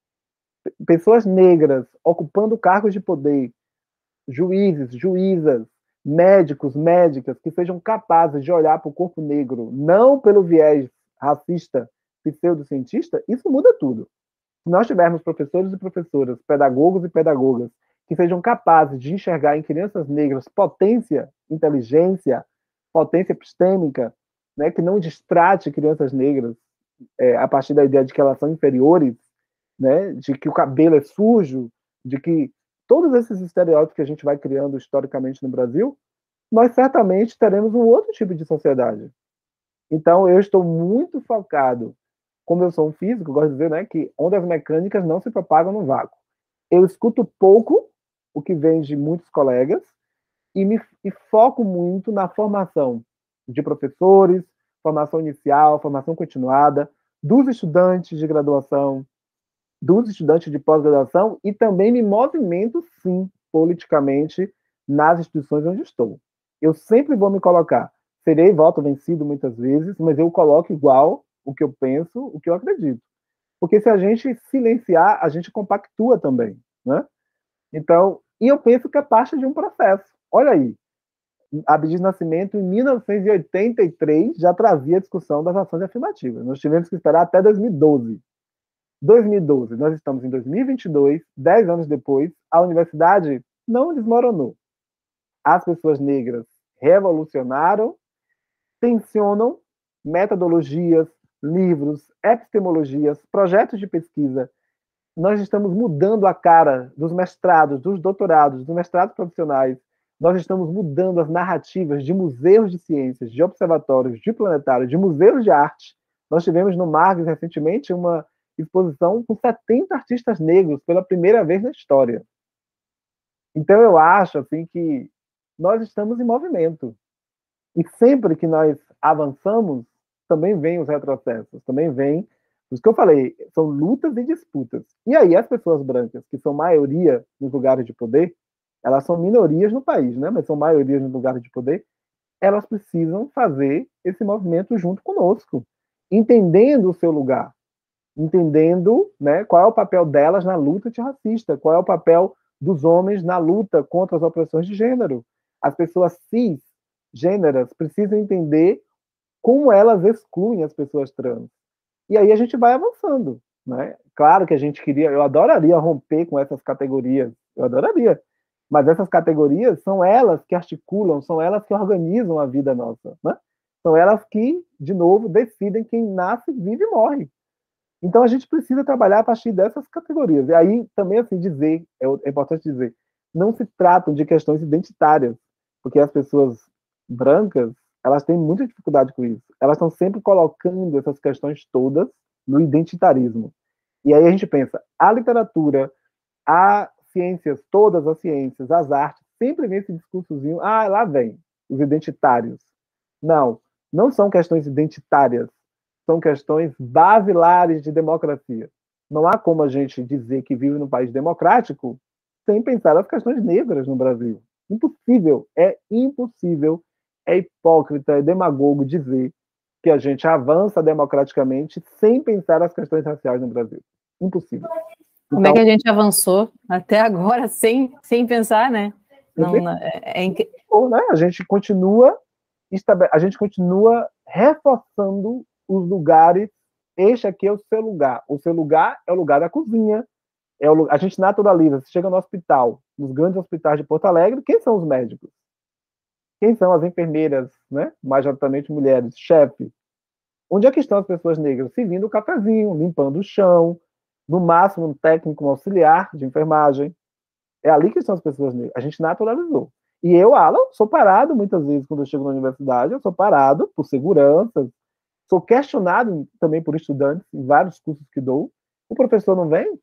Pessoas negras ocupando cargos de poder, juízes, juízas, médicos, médicas, que sejam capazes de olhar para o corpo negro, não pelo viés racista, pseudocientista, isso muda tudo. Se nós tivermos professores e professoras, pedagogos e pedagogas, que sejam capazes de enxergar em crianças negras potência, inteligência, potência epistêmica, né, que não distrate crianças negras é, a partir da ideia de que elas são inferiores, né, de que o cabelo é sujo, de que todos esses estereótipos que a gente vai criando historicamente no Brasil, nós certamente teremos um outro tipo de sociedade. Então, eu estou muito focado, como eu sou um físico, eu gosto de dizer, né, que ondas mecânicas não se propagam no vácuo. Eu escuto pouco o que vem de muitos colegas e me e foco muito na formação de professores, formação inicial, formação continuada, dos estudantes de graduação, dos estudantes de pós-graduação e também me movimento, sim, politicamente nas instituições onde estou. Eu sempre vou me colocar. Serei voto vencido muitas vezes, mas eu coloco igual o que eu penso, o que eu acredito. Porque se a gente silenciar, a gente compactua também, né? Então, e eu penso que é parte de um processo. Olha aí, Abdias Nascimento, em mil novecentos e oitenta e três, já trazia a discussão das ações afirmativas. Nós tivemos que esperar até dois mil e doze. dois mil e doze, nós estamos em dois mil e vinte e dois, dez anos depois, a universidade não desmoronou. As pessoas negras revolucionaram, tensionam metodologias, livros, epistemologias, projetos de pesquisa. Nós estamos mudando a cara dos mestrados, dos doutorados, dos mestrados profissionais. Nós estamos mudando as narrativas de museus de ciências, de observatórios, de planetários, de museus de arte. Nós tivemos no Margis recentemente uma exposição com setenta artistas negros pela primeira vez na história. Então eu acho assim que nós estamos em movimento. E sempre que nós avançamos, também vem os retrocessos, também vem os que eu falei, são lutas e disputas. E aí as pessoas brancas, que são maioria nos lugares de poder, elas são minorias no país, né? Mas são maiorias nos lugares de poder, elas precisam fazer esse movimento junto conosco, entendendo o seu lugar, entendendo, né, qual é o papel delas na luta antirracista, qual é o papel dos homens na luta contra as opressões de gênero. As pessoas cisgêneras precisam entender como elas excluem as pessoas trans. E aí a gente vai avançando, né? Claro que a gente queria, eu adoraria romper com essas categorias, eu adoraria, mas essas categorias são elas que articulam, são elas que organizam a vida nossa, né? São elas que, de novo, decidem quem nasce, vive e morre. Então a gente precisa trabalhar a partir dessas categorias. E aí também, assim, dizer, é importante dizer, não se tratam de questões identitárias, porque as pessoas brancas, elas têm muita dificuldade com isso. Elas estão sempre colocando essas questões todas no identitarismo. E aí a gente pensa, a literatura, a ciências, todas as ciências, as artes, sempre vem esse discursozinho, ah, lá vem, os identitários. Não, não são questões identitárias, são questões basilares de democracia. Não há como a gente dizer que vive num país democrático sem pensar nas questões negras no Brasil. Impossível, é impossível, é hipócrita, é demagogo dizer que a gente avança democraticamente sem pensar nas questões raciais no Brasil. Impossível. Como então, é que a gente avançou até agora sem, sem pensar, né? Não, não, é, é inc... né? A gente continua a gente continua reforçando os lugares. Este aqui é o seu lugar. O seu lugar é o lugar da cozinha. É o, a gente naturaliza. Você chega no hospital, nos grandes hospitais de Porto Alegre, quem são os médicos? Quem são as enfermeiras, né? Majoritariamente mulheres, chefe? Onde é que estão as pessoas negras? Servindo o cafezinho, limpando o chão, no máximo um técnico um auxiliar de enfermagem. É ali que estão as pessoas negras. A gente naturalizou. E eu, Alan, sou parado muitas vezes quando eu chego na universidade, eu sou parado por seguranças, sou questionado também por estudantes em vários cursos que dou. O professor não vem?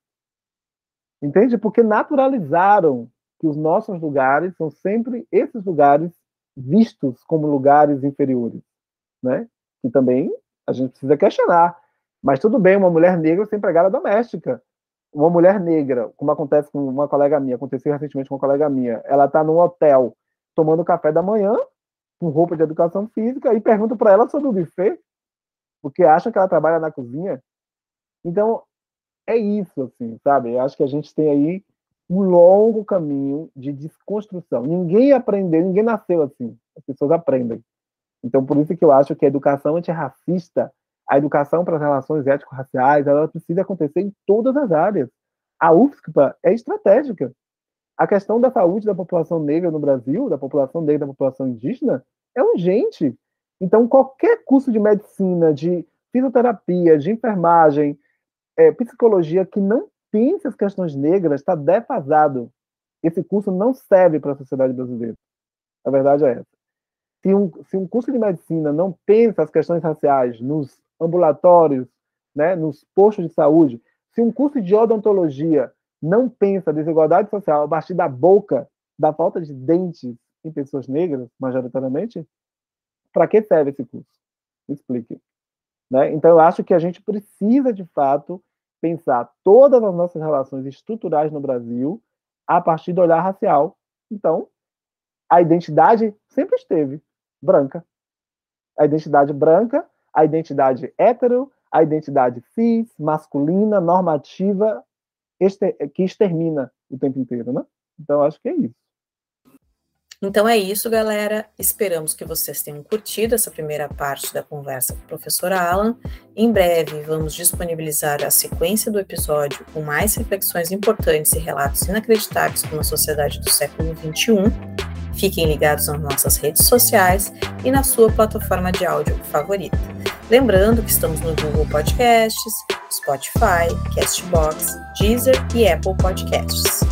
Entende? Porque naturalizaram que os nossos lugares são sempre esses lugares vistos como lugares inferiores, né? Que também a gente precisa questionar. Mas tudo bem, uma mulher negra ser empregada doméstica. Uma mulher negra, como acontece com uma colega minha, aconteceu recentemente com uma colega minha, ela está num hotel tomando café da manhã, com roupa de educação física, e pergunta para ela sobre o buffet, porque acha que ela trabalha na cozinha. Então, é isso, assim, sabe? Eu acho que a gente tem aí um longo caminho de desconstrução. Ninguém aprendeu, ninguém nasceu assim. As pessoas aprendem. Então, por isso que eu acho que a educação antirracista, a educação para as relações étnico-raciais, ela precisa acontecer em todas as áreas. A U F S P A é estratégica. A questão da saúde da população negra no Brasil, da população negra, da população indígena, é urgente. Então, qualquer curso de medicina, de fisioterapia, de enfermagem, é, psicologia, que não pense as questões negras, está defasado. Esse curso não serve para a sociedade brasileira. A verdade é essa. Se um, se um curso de medicina não pensa as questões raciais nos ambulatórios, né, nos postos de saúde, se um curso de odontologia não pensa a desigualdade social a partir da boca, da falta de dentes em pessoas negras, majoritariamente, para que serve esse curso? Me explique. Né? Então, eu acho que a gente precisa, de fato, pensar todas as nossas relações estruturais no Brasil a partir do olhar racial. Então, a identidade sempre esteve branca. A identidade branca, a identidade hétero, a identidade cis, masculina, normativa, exter- que extermina o tempo inteiro, né? Então, acho que é isso. Então é isso, galera. Esperamos que vocês tenham curtido essa primeira parte da conversa com o professor Alan. Em breve, vamos disponibilizar a sequência do episódio com mais reflexões importantes e relatos inacreditáveis como a sociedade do século vinte e um. Fiquem ligados nas nossas redes sociais e na sua plataforma de áudio favorita. Lembrando que estamos no Google Podcasts, Spotify, Castbox, Deezer e Apple Podcasts.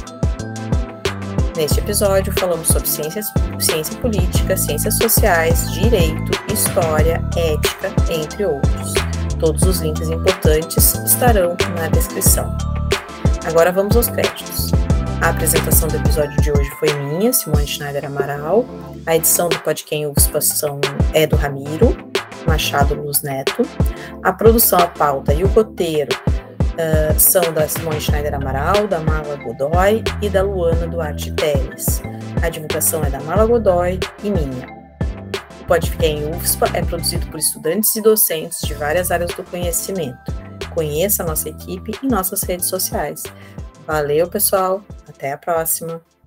Neste episódio, falamos sobre ciências, ciência política, ciências sociais, direito, história, ética, entre outros. Todos os links importantes estarão na descrição. Agora vamos aos créditos. A apresentação do episódio de hoje foi minha, Simone Schneider Amaral. A edição do podcast U F S P A é do Ramiro Machado Luz Neto. A produção, a pauta e o roteiro Uh, são da Simone Schneider Amaral, da Marla Godoy e da Luana Duarte Teles. A divulgação é da Marla Godoy e minha. O Podfiquem U F S P A é produzido por estudantes e docentes de várias áreas do conhecimento. Conheça a nossa equipe em nossas redes sociais. Valeu, pessoal. Até a próxima.